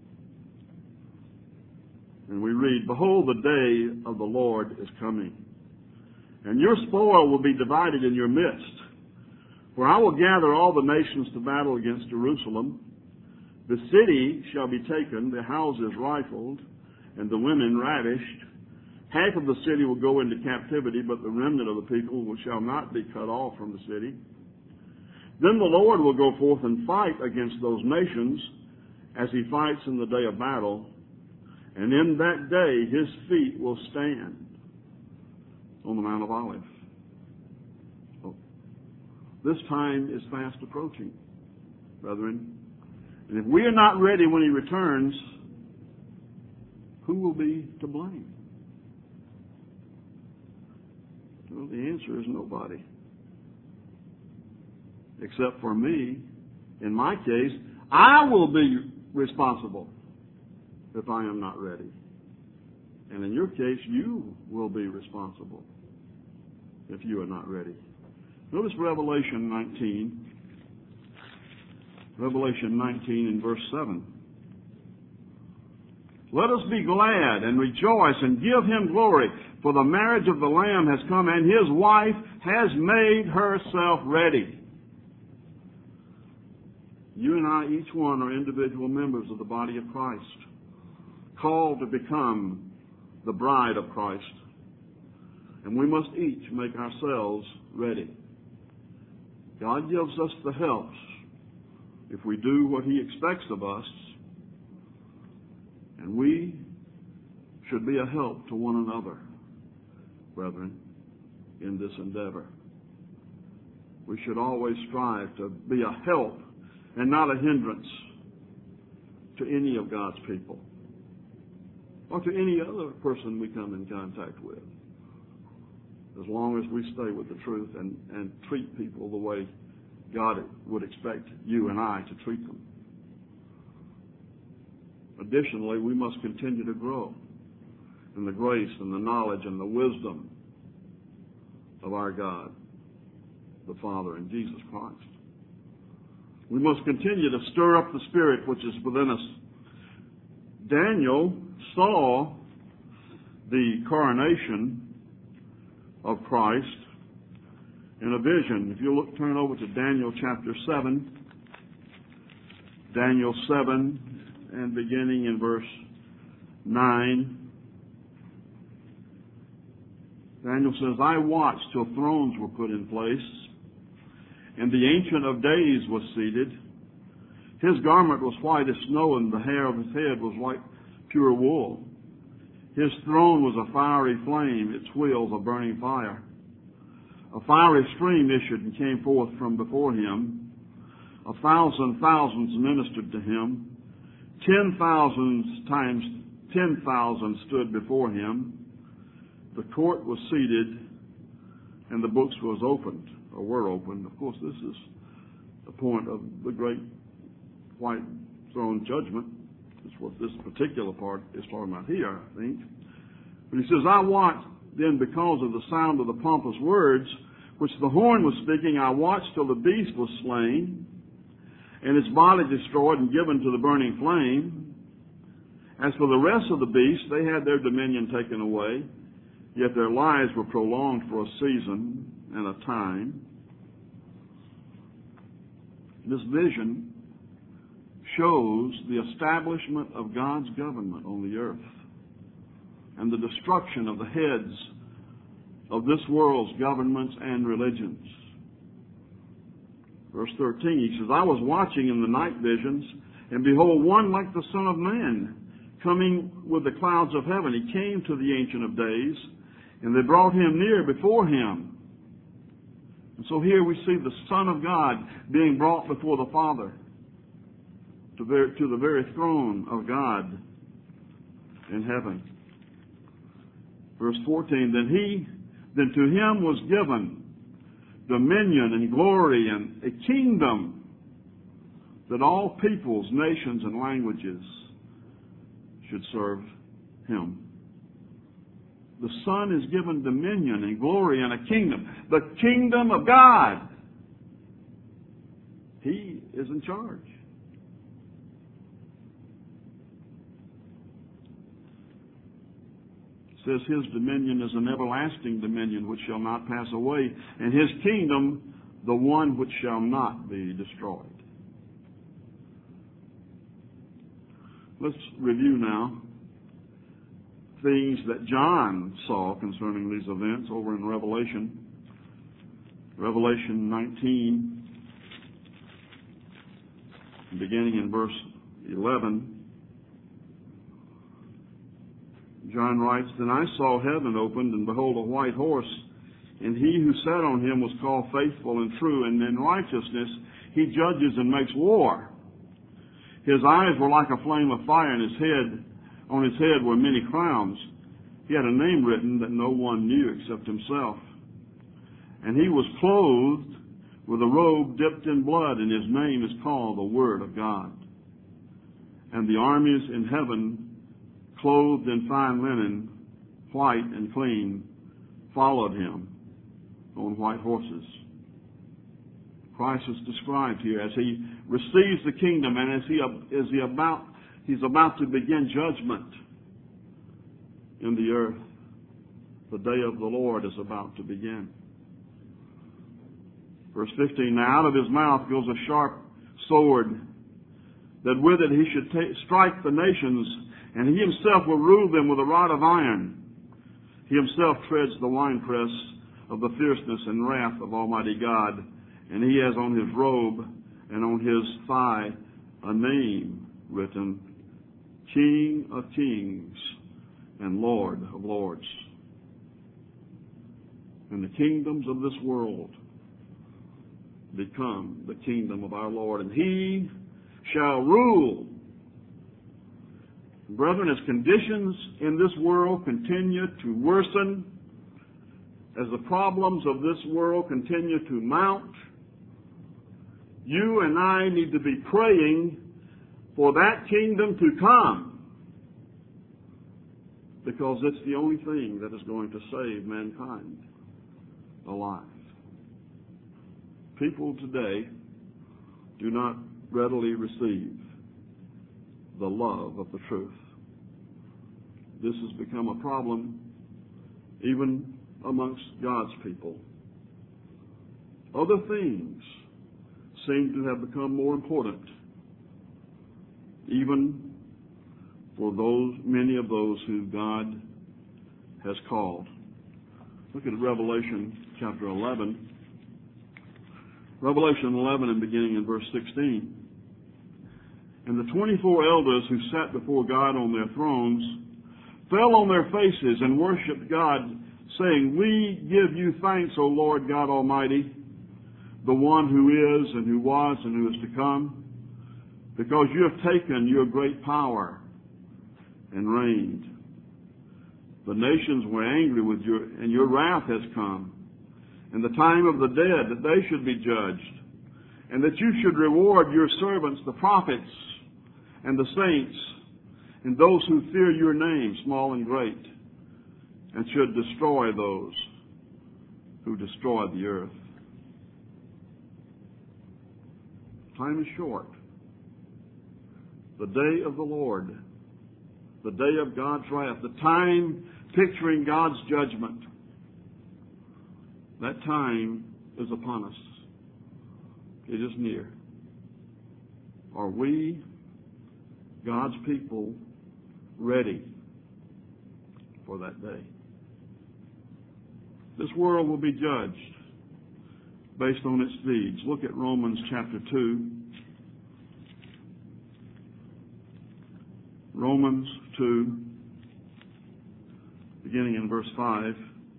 And we read, Behold, the day of the Lord is coming, and your spoil will be divided in your midst. For I will gather all the nations to battle against Jerusalem. The city shall be taken, the houses rifled, and the women ravished. Half of the city will go into captivity, but the remnant of the people shall not be cut off from the city. Then the Lord will go forth and fight against those nations as He fights in the day of battle. And in that day His feet will stand on the Mount of Olives. Oh. This time is fast approaching, brethren. And if we are not ready when He returns, who will be to blame? Well, the answer is nobody. Except for me In my case, I will be responsible if I am not ready. And in your case, you will be responsible if you are not ready. Notice Revelation nineteen. Revelation nineteen in verse seven. Let us be glad and rejoice and give him glory, for the marriage of the Lamb has come, and his wife has made herself ready. You and I, each one, are individual members of the body of Christ, called to become the bride of Christ. And we must each make ourselves ready. God gives us the helps if we do what he expects of us, and we should be a help to one another, brethren, in this endeavor. We should always strive to be a help and not a hindrance to any of God's people or to any other person we come in contact with, as long as we stay with the truth and, and treat people the way God would expect you and I to treat them. Additionally, we must continue to grow in the grace and the knowledge and the wisdom of our God, the Father, and Jesus Christ. We must continue to stir up the Spirit which is within us. Daniel saw the coronation of Christ in a vision. If you look, turn over to Daniel chapter seven. Daniel seven, and beginning in verse nine. Daniel says, I watched till thrones were put in place, and the Ancient of Days was seated. His garment was white as snow, and the hair of his head was like pure wool. His throne was a fiery flame, its wheels a burning fire. A fiery stream issued and came forth from before him. A thousand thousands ministered to him. Ten thousands times ten thousand stood before him. The court was seated, and the books was opened, or were opened. Of course, this is the point of the great white throne judgment. That's what this particular part is talking about here, I think. But he says, I watched then because of the sound of the pompous words which the horn was speaking. I watched till the beast was slain, and its body destroyed and given to the burning flame. As for the rest of the beasts, they had their dominion taken away, yet their lives were prolonged for a season and a time. This vision shows the establishment of God's government on the earth and the destruction of the heads of this world's governments and religions. Verse thirteen, he says, I was watching in the night visions, and behold, one like the Son of Man, coming with the clouds of heaven. He came to the Ancient of Days, and they brought him near before him. And so here we see the Son of God being brought before the Father, to, ver- to the very throne of God in heaven. Verse fourteen, then he, then to him was given dominion and glory and a kingdom, that all peoples, nations, and languages should serve him. The Son is given dominion and glory and a kingdom. The kingdom of God. He is in charge. It says his dominion is an everlasting dominion which shall not pass away, and his kingdom the one which shall not be destroyed. Let's review now things that John saw concerning these events over in Revelation. Revelation nineteen, beginning in verse eleven. John writes, Then I saw heaven opened, and behold, a white horse, and he who sat on him was called Faithful and True, and in righteousness he judges and makes war. His eyes were like a flame of fire, and his head, on his head were many crowns. He had a name written that no one knew except himself. And he was clothed with a robe dipped in blood, and his name is called the Word of God. And the armies in heaven, clothed in fine linen, white and clean, followed him on white horses. Christ is described here as he receives the kingdom, and as he is he about he's about to begin judgment in the earth. The day of the Lord is about to begin. Verse fifteen, now out of his mouth goes a sharp sword, that with it he should take, strike the nations, and he himself will rule them with a rod of iron. He himself treads the winepress of the fierceness and wrath of Almighty God, and he has on his robe and on his thigh a name written, King of Kings and Lord of Lords. And the kingdoms of this world become the kingdom of our Lord, and he shall rule. Brethren, as conditions in this world continue to worsen, as the problems of this world continue to mount, you and I need to be praying for that kingdom to come, because it's the only thing that is going to save mankind alive. People today do not readily receive the love of the truth. This has become a problem even amongst God's people. Other things seem to have become more important, even for those many of those who God has called. Look at Revelation chapter eleven. Revelation eleven and beginning in verse sixteen. And the twenty-four elders who sat before God on their thrones fell on their faces and worshipped God, saying, We give you thanks, O Lord God Almighty, the one who is and who was and who is to come, because you have taken your great power and reigned. The nations were angry with you, and your wrath has come, and the time of the dead, that they should be judged, and that you should reward your servants, the prophets, and the saints, and those who fear your name, small and great, and should destroy those who destroy the earth. Time is short. The day of the Lord, the day of God's wrath, the time picturing God's judgment, that time is upon us. It is near. Are we, God's people, ready for that day? This world will be judged based on its deeds. Look at Romans chapter two. Romans two, beginning in verse five.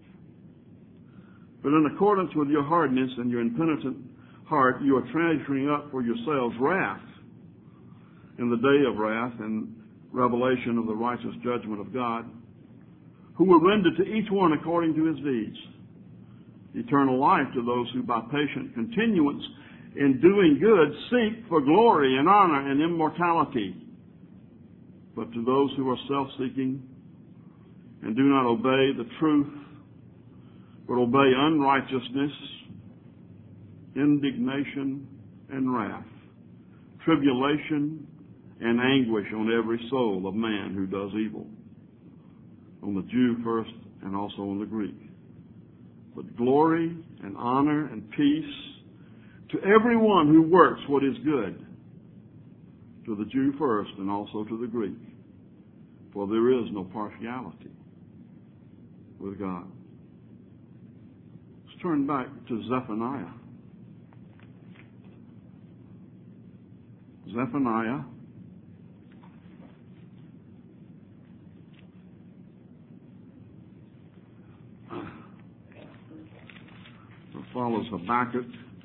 But in accordance with your hardness and your impenitent heart, you are treasuring up for yourselves wrath in the day of wrath and revelation of the righteous judgment of God, who will render to each one according to his deeds eternal life to those who by patient continuance in doing good seek for glory and honor and immortality. But to those who are self-seeking and do not obey the truth, but obey unrighteousness, indignation and wrath, tribulation and anguish on every soul of man who does evil, on the Jew first and also on the Greek. But glory and honor and peace to everyone who works what is good, to the Jew first and also to the Greek, for there is no partiality with God. Let's turn back to Zephaniah. Zephaniah follows Habakkuk.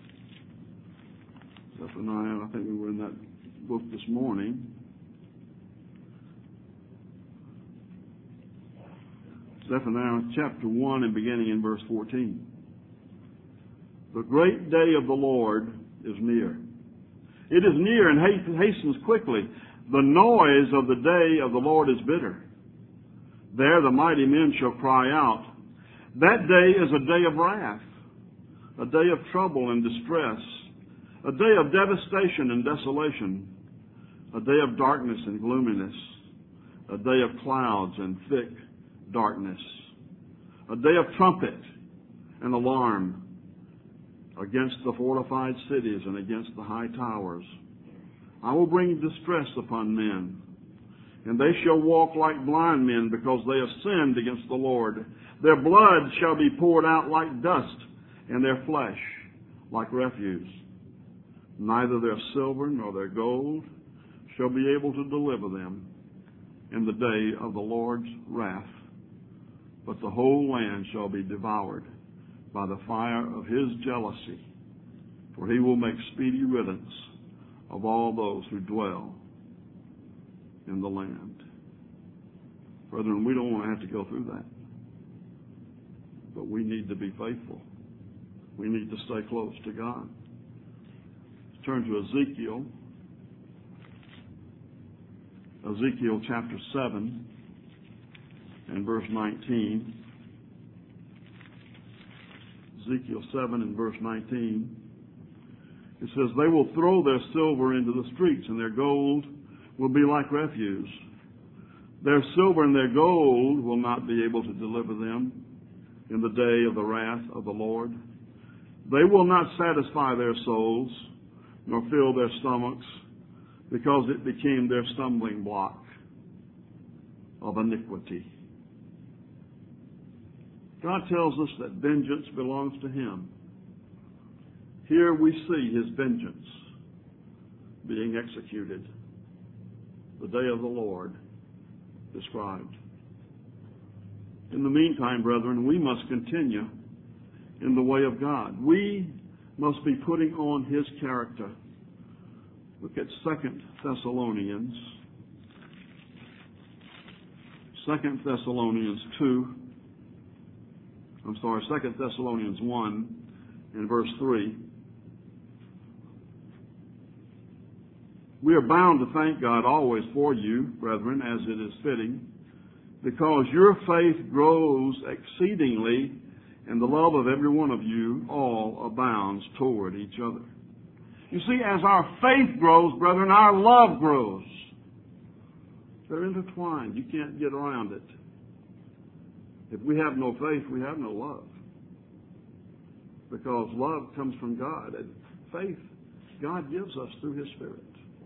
Zephaniah, I think we were in that book this morning. Zephaniah chapter one and beginning in verse fourteen. The great day of the Lord is near. It is near and hastens quickly. The noise of the day of the Lord is bitter. There the mighty men shall cry out. That day is a day of wrath, a day of trouble and distress, a day of devastation and desolation, a day of darkness and gloominess, a day of clouds and thick darkness, a day of trumpet and alarm against the fortified cities and against the high towers. I will bring distress upon men, and they shall walk like blind men, because they have sinned against the Lord. Their blood shall be poured out like dust, and their flesh like refuse. Neither their silver nor their gold shall be able to deliver them in the day of the Lord's wrath, but the whole land shall be devoured by the fire of his jealousy, for he will make speedy riddance of all those who dwell in the land. Brethren, we don't want to have to go through that. But we need to be faithful. We need to stay close to God. Let's turn to Ezekiel. Ezekiel chapter seven and verse nineteen. Ezekiel seven and verse nineteen. It says, they will throw their silver into the streets, and their gold will be like refuse. Their silver and their gold will not be able to deliver them in the day of the wrath of the Lord. They will not satisfy their souls, nor fill their stomachs, because it became their stumbling block of iniquity. God tells us that vengeance belongs to him. Here we see his vengeance being executed. The day of the Lord described. In the meantime, brethren, we must continue in the way of God. We must be putting on his character. Look at Second Thessalonians. Second Thessalonians two. I'm sorry, Second Thessalonians one and verse three. We are bound to thank God always for you, brethren, as it is fitting, because your faith grows exceedingly, and the love of every one of you all abounds toward each other. You see, as our faith grows, brethren, our love grows. They're intertwined. You can't get around it. If we have no faith, we have no love. Because love comes from God, and faith God gives us through his Spirit.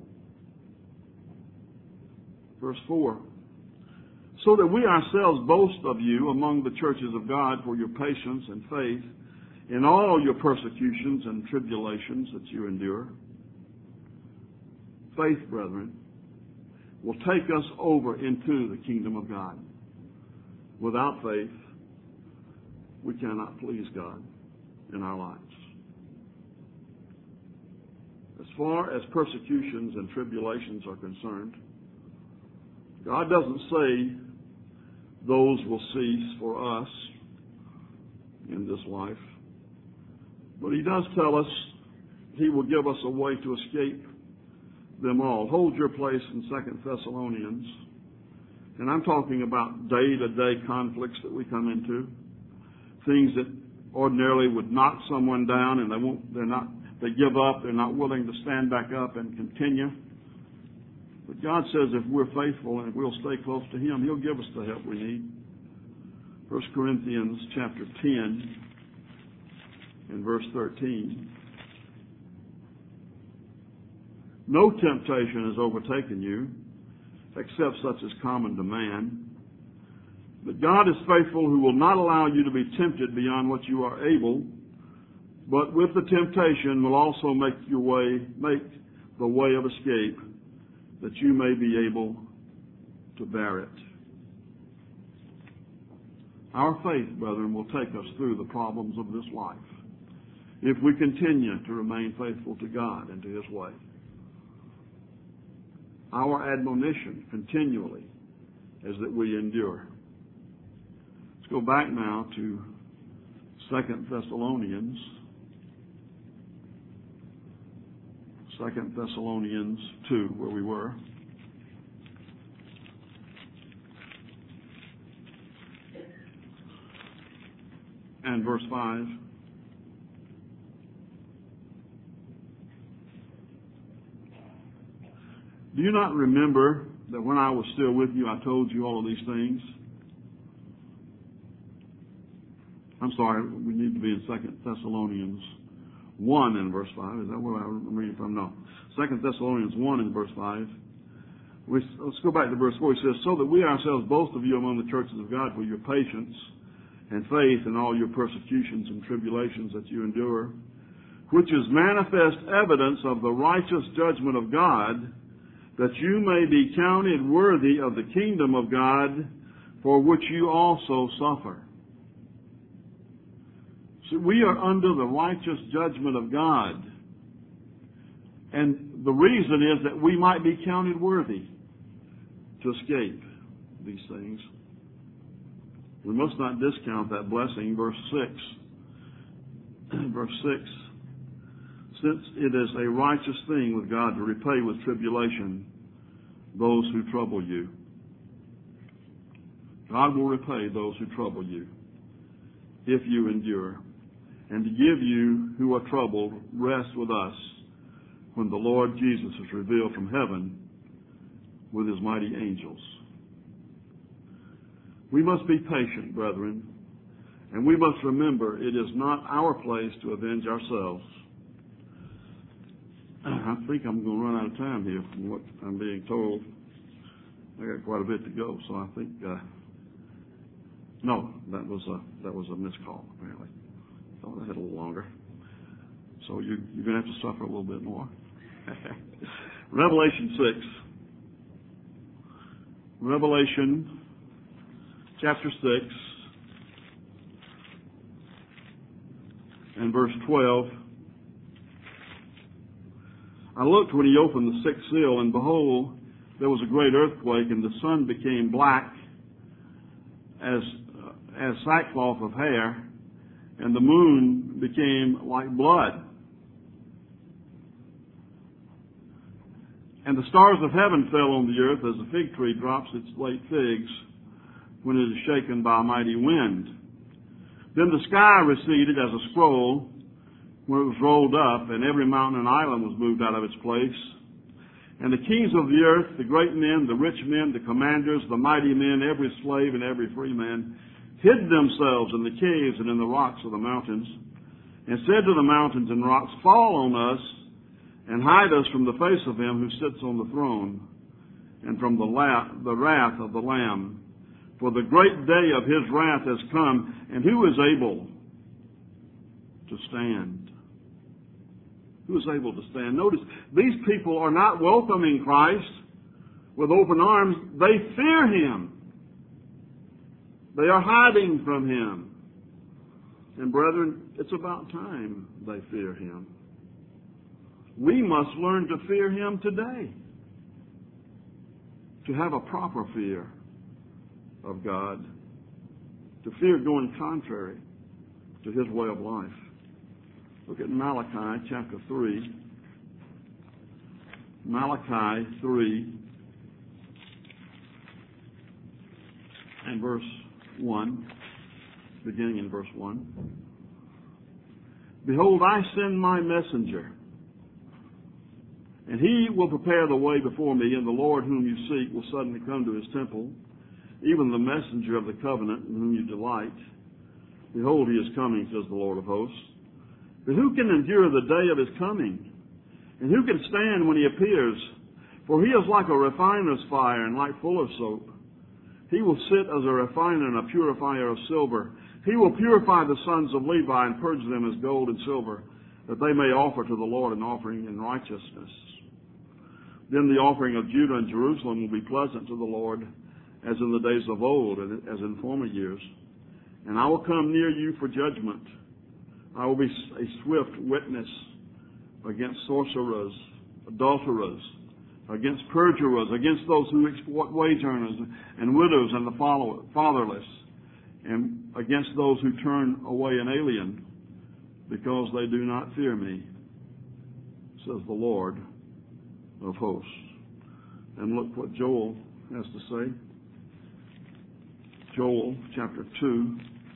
Verse four, so that we ourselves boast of you among the churches of God for your patience and faith in all your persecutions and tribulations that you endure. Faith, brethren, will take us over into the kingdom of God. Without faith, we cannot please God in our lives. As far as persecutions and tribulations are concerned, God doesn't say those will cease for us in this life, but he does tell us he will give us a way to escape them all. Hold your place in Second Thessalonians, and I'm talking about day-to-day conflicts that we come into, things that ordinarily would knock someone down, and they won't. They're not. They give up. They're not willing to stand back up and continue. But God says if we're faithful and if we'll stay close to him, he'll give us the help we need. First Corinthians chapter ten and verse thirteen. No temptation has overtaken you, except such as common to man. But God is faithful, who will not allow you to be tempted beyond what you are able, but with the temptation will also make your way, make the way of escape, that you may be able to bear it. Our faith, brethren, will take us through the problems of this life if we continue to remain faithful to God and to his way. Our admonition continually is that we endure. Let's go back now to Second Thessalonians Second Thessalonians two, where we were. And verse five. Do you not remember that when I was still with you, I told you all of these things? I'm sorry, we need to be in Second Thessalonians one and verse five. Is that where I'm reading from? No. Second Thessalonians one and verse five. We, let's go back to verse four. It says, so that we ourselves boast of you among the churches of God for your patience and faith in all your persecutions and tribulations that you endure, which is manifest evidence of the righteous judgment of God, that you may be counted worthy of the kingdom of God, for which you also suffer. So we are under the righteous judgment of God. And the reason is that we might be counted worthy to escape these things. We must not discount that blessing. Verse six. Verse six. Since it is a righteous thing with God to repay with tribulation those who trouble you. God will repay those who trouble you if you endure, and to give you who are troubled rest with us when the Lord Jesus is revealed from heaven with his mighty angels. We must be patient, brethren, and we must remember it is not our place to avenge ourselves. I think I'm going to run out of time here from what I'm being told. I got quite a bit to go, so I think, uh, no, that was a, that was a missed call, apparently. So I had a little longer. So you, you're going to have to suffer a little bit more. Revelation six. Revelation chapter six and verse twelve. I looked when he opened the sixth seal, and behold, there was a great earthquake, and the sun became black as uh, as sackcloth of hair, and the moon became like blood. And the stars of heaven fell on the earth as a fig tree drops its late figs when it is shaken by a mighty wind. Then the sky receded as a scroll when it was rolled up, and every mountain and island was moved out of its place. And the kings of the earth, the great men, the rich men, the commanders, the mighty men, every slave and every free man, hid themselves in the caves and in the rocks of the mountains, and said to the mountains and rocks, fall on us, and hide us from the face of him who sits on the throne, and from the, la- the wrath of the Lamb. For the great day of his wrath has come, and who is able to stand? Who is able to stand? Notice, these people are not welcoming Christ with open arms. They fear him. They are hiding from him. And brethren, it's about time they fear him. We must learn to fear him today. To have a proper fear of God. To fear going contrary to his way of life. Look at Malachi chapter three. Malachi three and verse one, beginning in verse one. Behold, I send my messenger, and he will prepare the way before me, and the Lord whom you seek will suddenly come to his temple, even the messenger of the covenant in whom you delight. Behold, he is coming, says the Lord of hosts. But who can endure the day of his coming? And who can stand when he appears? For he is like a refiner's fire and like fuller's soap. He will sit as a refiner and a purifier of silver. He will purify the sons of Levi and purge them as gold and silver, that they may offer to the Lord an offering in righteousness. Then the offering of Judah and Jerusalem will be pleasant to the Lord, as in the days of old and as in former years. And I will come near you for judgment. I will be a swift witness against sorcerers, adulterers, against perjurers, against those who exploit wage earners and widows and the fatherless, and against those who turn away an alien because they do not fear me, says the Lord of hosts. And look what Joel has to say. Joel chapter two.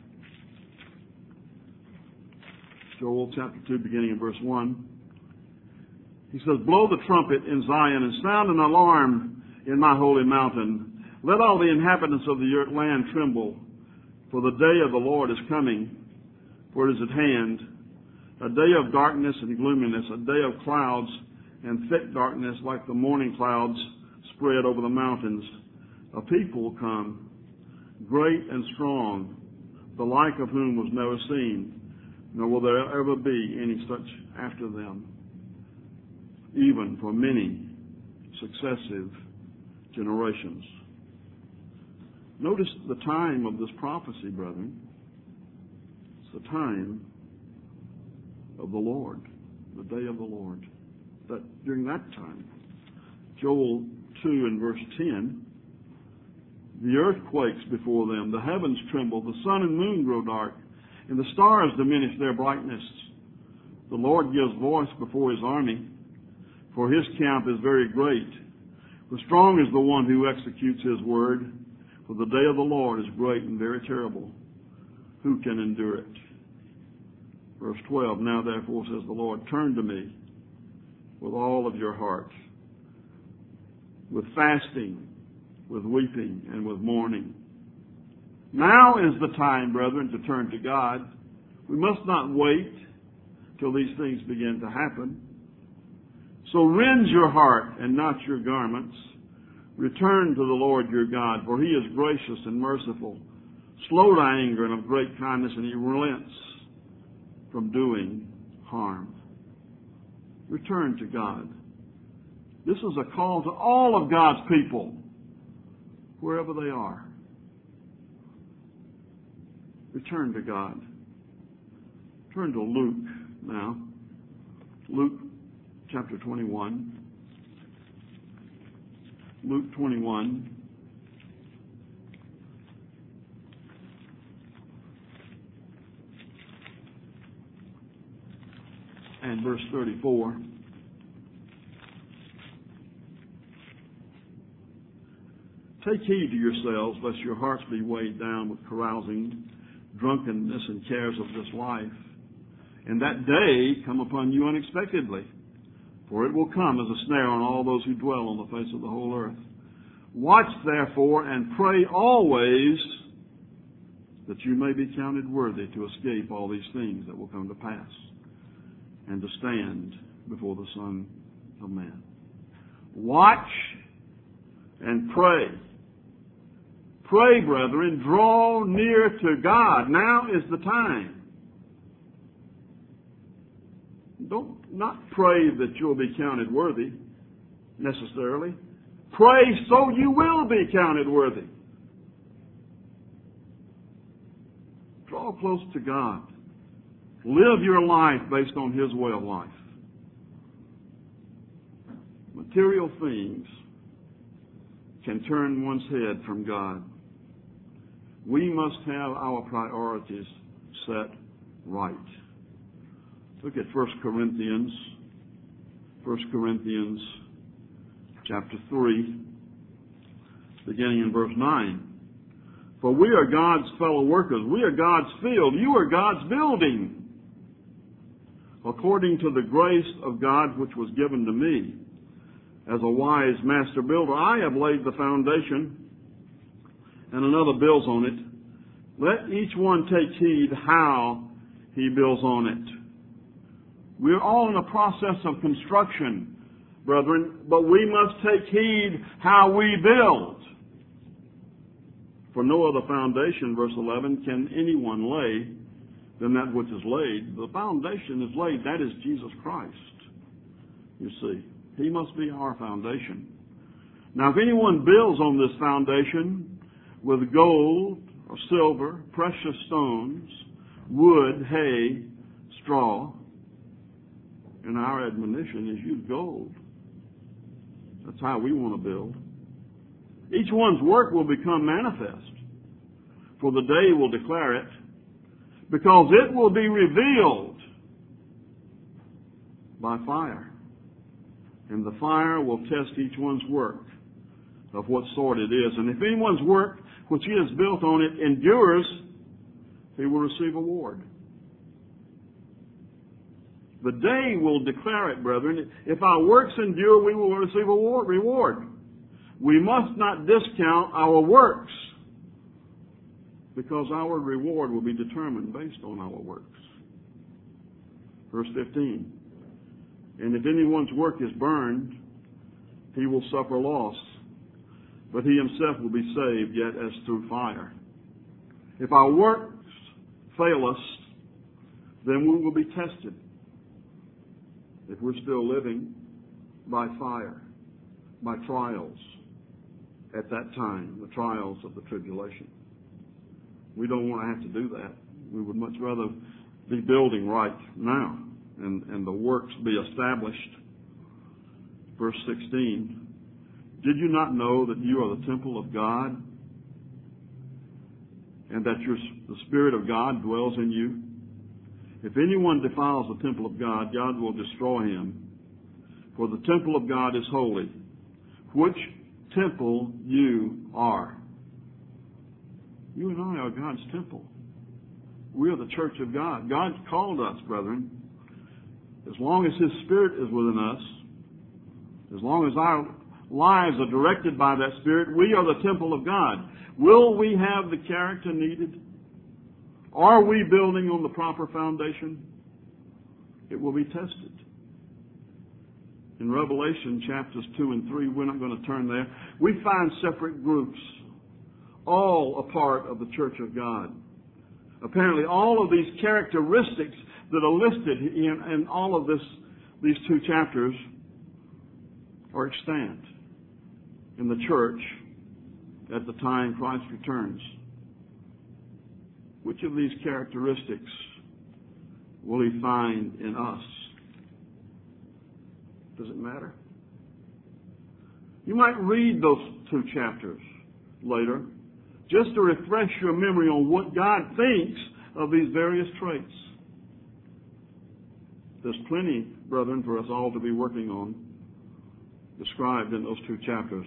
Joel chapter two, beginning in verse one. He says, blow the trumpet in Zion and sound an alarm in my holy mountain. Let all the inhabitants of the land tremble, for the day of the Lord is coming, for it is at hand. A day of darkness and gloominess, a day of clouds and thick darkness like the morning clouds spread over the mountains. A people will come, great and strong, the like of whom was never seen, nor will there ever be any such after them, even for many successive generations. Notice the time of this prophecy, brethren. It's the time of the Lord, the day of the Lord. That during that time, Joel two and verse ten, the earth quakes before them, the heavens tremble, the sun and moon grow dark, and the stars diminish their brightness. The Lord gives voice before his army, for his camp is very great. For strong is the one who executes his word, for the day of the Lord is great and very terrible. Who can endure it? Verse twelve, now therefore, says the Lord, turn to me with all of your heart, with fasting, with weeping, and with mourning. Now is the time, brethren, to turn to God. We must not wait till these things begin to happen. So rend your heart and not your garments. Return to the Lord your God, for he is gracious and merciful, slow to anger and of great kindness, and he relents from doing harm. Return to God. This is a call to all of God's people, wherever they are. Return to God. Turn to Luke now. Luke chapter twenty-one. Luke twenty-one. And verse thirty-four. Take heed to yourselves, lest your hearts be weighed down with carousing, drunkenness, and cares of this life, and that day come upon you unexpectedly. For it will come as a snare on all those who dwell on the face of the whole earth. Watch therefore and pray always that you may be counted worthy to escape all these things that will come to pass and to stand before the Son of Man. Watch and pray. Pray, brethren, draw near to God. Now is the time. Don't not pray that you'll be counted worthy, necessarily. Pray so you will be counted worthy. Draw close to God. Live your life based on his way of life. Material things can turn one's head from God. We must have our priorities set right. Look at First Corinthians, First Corinthians chapter three, beginning in verse nine. For we are God's fellow workers. We are God's field. You are God's building. According to the grace of God which was given to me, as a wise master builder, I have laid the foundation, and another builds on it. Let each one take heed how he builds on it. We're all in a process of construction, brethren, but we must take heed how we build. For no other foundation, verse eleven, can anyone lay than that which is laid. The foundation is laid. That is Jesus Christ, you see. He must be our foundation. Now, if anyone builds on this foundation with gold or silver, precious stones, wood, hay, straw, and our admonition is use gold. That's how we want to build. Each one's work will become manifest, for the day will declare it, because it will be revealed by fire. And the fire will test each one's work of what sort it is. And if anyone's work which he has built on it endures, he will receive a reward. The day will declare it, brethren. If our works endure, we will receive a reward. We must not discount our works, because our reward will be determined based on our works. Verse fifteen. And if anyone's work is burned, he will suffer loss, but he himself will be saved, yet as through fire. If our works fail us, then we will be tested. If we're still living by fire, by trials at that time, the trials of the tribulation. We don't want to have to do that. We would much rather be building right now and, and the works be established. Verse sixteen, did you not know that you are the temple of God and that your, the Spirit of God dwells in you? If anyone defiles the temple of God, God will destroy him. For the temple of God is holy, which temple you are. You and I are God's temple. We are the church of God. God called us, brethren. As long as His Spirit is within us, as long as our lives are directed by that Spirit, we are the temple of God. Will we have the character needed? Are we building on the proper foundation? It will be tested. In Revelation chapters two and three, we're not going to turn there, we find separate groups, all a part of the church of God. Apparently, all of these characteristics that are listed in, in all of this, these two chapters are extant in the church at the time Christ returns. Which of these characteristics will He find in us? Does it matter? You might read those two chapters later just to refresh your memory on what God thinks of these various traits. There's plenty, brethren, for us all to be working on, described in those two chapters.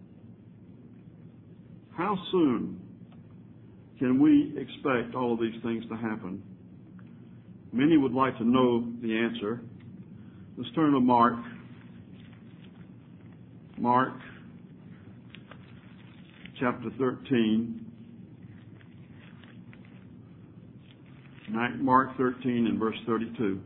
How soon can we expect all of these things to happen? Many would like to know the answer. Let's turn to Mark. Mark chapter thirteen. Mark thirteen and verse thirty-two.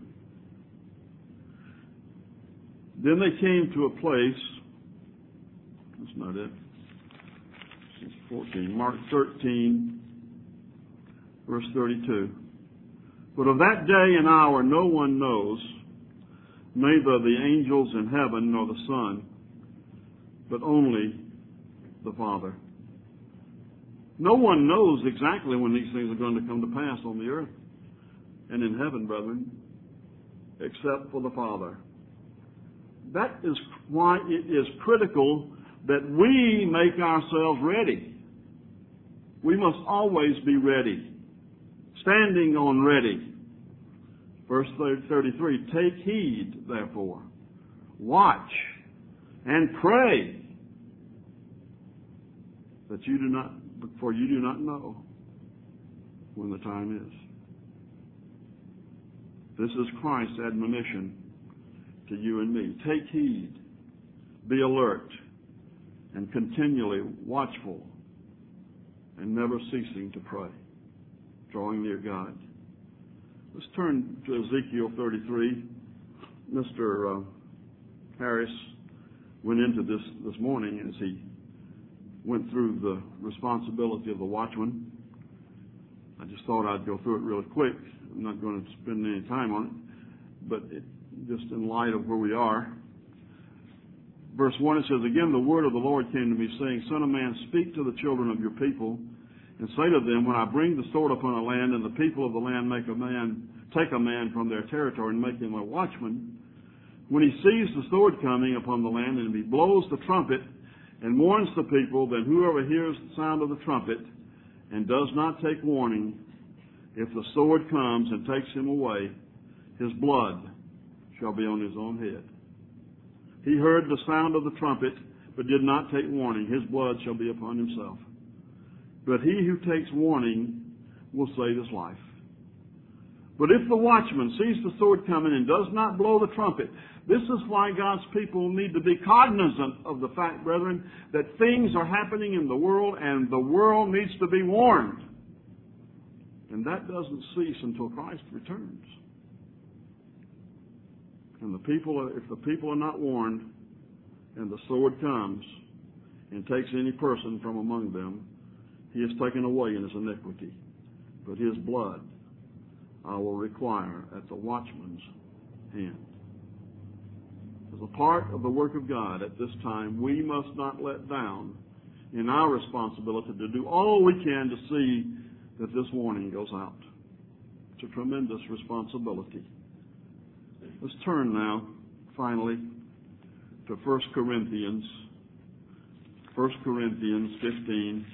Then they came to a place. That's not it. It's fourteen. Mark thirteen, verse thirty-two. But of that day and hour no one knows, neither the angels in heaven nor the Son, but only the Father. No one knows exactly when these things are going to come to pass on the earth and in heaven, brethren, except for the Father. That is why it is critical that we make ourselves ready. We must always be ready. Standing on ready. Verse thirty-three, take heed, therefore, watch, and pray that you do not, for you do not know when the time is. This is Christ's admonition to you and me. Take heed, be alert, and continually watchful, and never ceasing to pray, drawing near God. Let's turn to Ezekiel thirty-three. Mister Uh, Harris went into this this morning as he went through the responsibility of the watchman. I just thought I'd go through it really quick. I'm not going to spend any time on it, but it, just in light of where we are. Verse one, it says, again, the word of the Lord came to me, saying, Son of man, speak to the children of your people, and say to them, when I bring the sword upon a land, and the people of the land make a man, take a man from their territory and make him a watchman, when he sees the sword coming upon the land, and he blows the trumpet and warns the people, then whoever hears the sound of the trumpet and does not take warning, if the sword comes and takes him away, his blood shall be on his own head. He heard the sound of the trumpet, but did not take warning. His blood shall be upon himself. But he who takes warning will save his life. But if the watchman sees the sword coming and does not blow the trumpet, this is why God's people need to be cognizant of the fact, brethren, that things are happening in the world and the world needs to be warned. And that doesn't cease until Christ returns. And the people, if the people are not warned, and the sword comes and takes any person from among them, he is taken away in his iniquity. But his blood I will require at the watchman's hand. As a part of the work of God at this time, we must not let down in our responsibility to do all we can to see that this warning goes out. It's a tremendous responsibility. Let's turn now, finally, to First Corinthians, First Corinthians fifteen.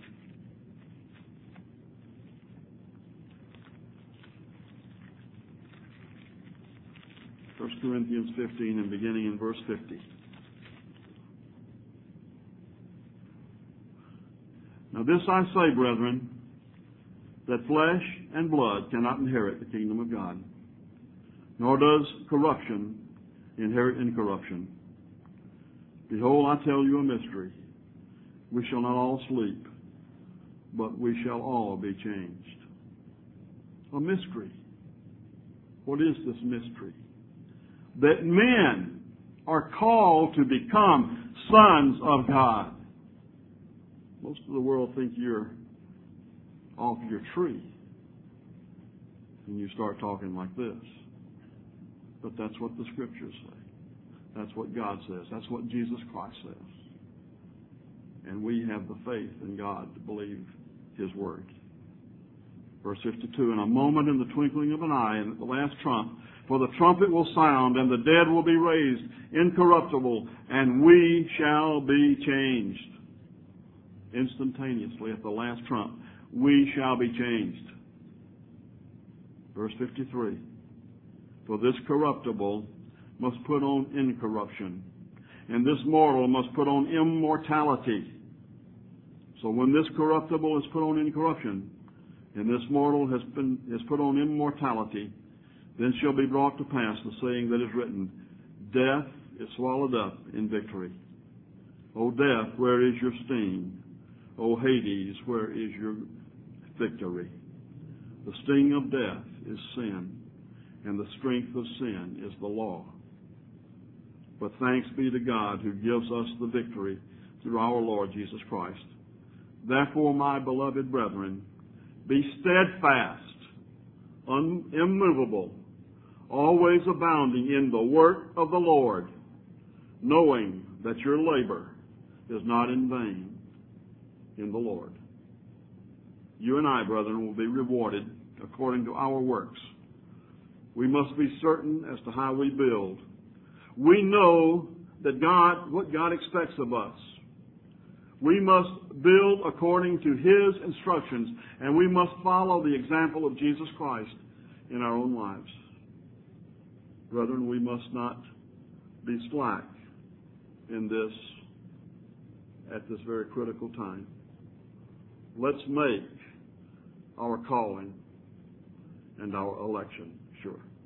First Corinthians fifteen and beginning in verse fifty. Now this I say, brethren, that flesh and blood cannot inherit the kingdom of God, nor does corruption inherit incorruption. Behold, I tell you a mystery. We shall not all sleep, but we shall all be changed. A mystery. What is this mystery? That men are called to become sons of God. Most of the world think you're off your tree when you start talking like this. But that's what the Scriptures say. That's what God says. That's what Jesus Christ says. And we have the faith in God to believe His Word. Verse fifty-two, in a moment, in the twinkling of an eye, and at the last trump, for the trumpet will sound, and the dead will be raised incorruptible, and we shall be changed. Instantaneously, at the last trump, we shall be changed. Verse fifty-three, for this corruptible must put on incorruption, and this mortal must put on immortality. So when this corruptible is put on incorruption, and this mortal has been is put on immortality, then shall be brought to pass the saying that is written, death is swallowed up in victory. O death, where is your sting? O Hades, where is your victory? The sting of death is sin, and the strength of sin is the law. But thanks be to God who gives us the victory through our Lord Jesus Christ. Therefore, my beloved brethren, be steadfast, un- immovable, always abounding in the work of the Lord, knowing that your labor is not in vain in the Lord. You and I, brethren, will be rewarded according to our works. We must be certain as to how we build. We know that God, what God expects of us. We must build according to His instructions, and we must follow the example of Jesus Christ in our own lives. Brethren, we must not be slack in this at this very critical time. Let's make our calling and our election sure.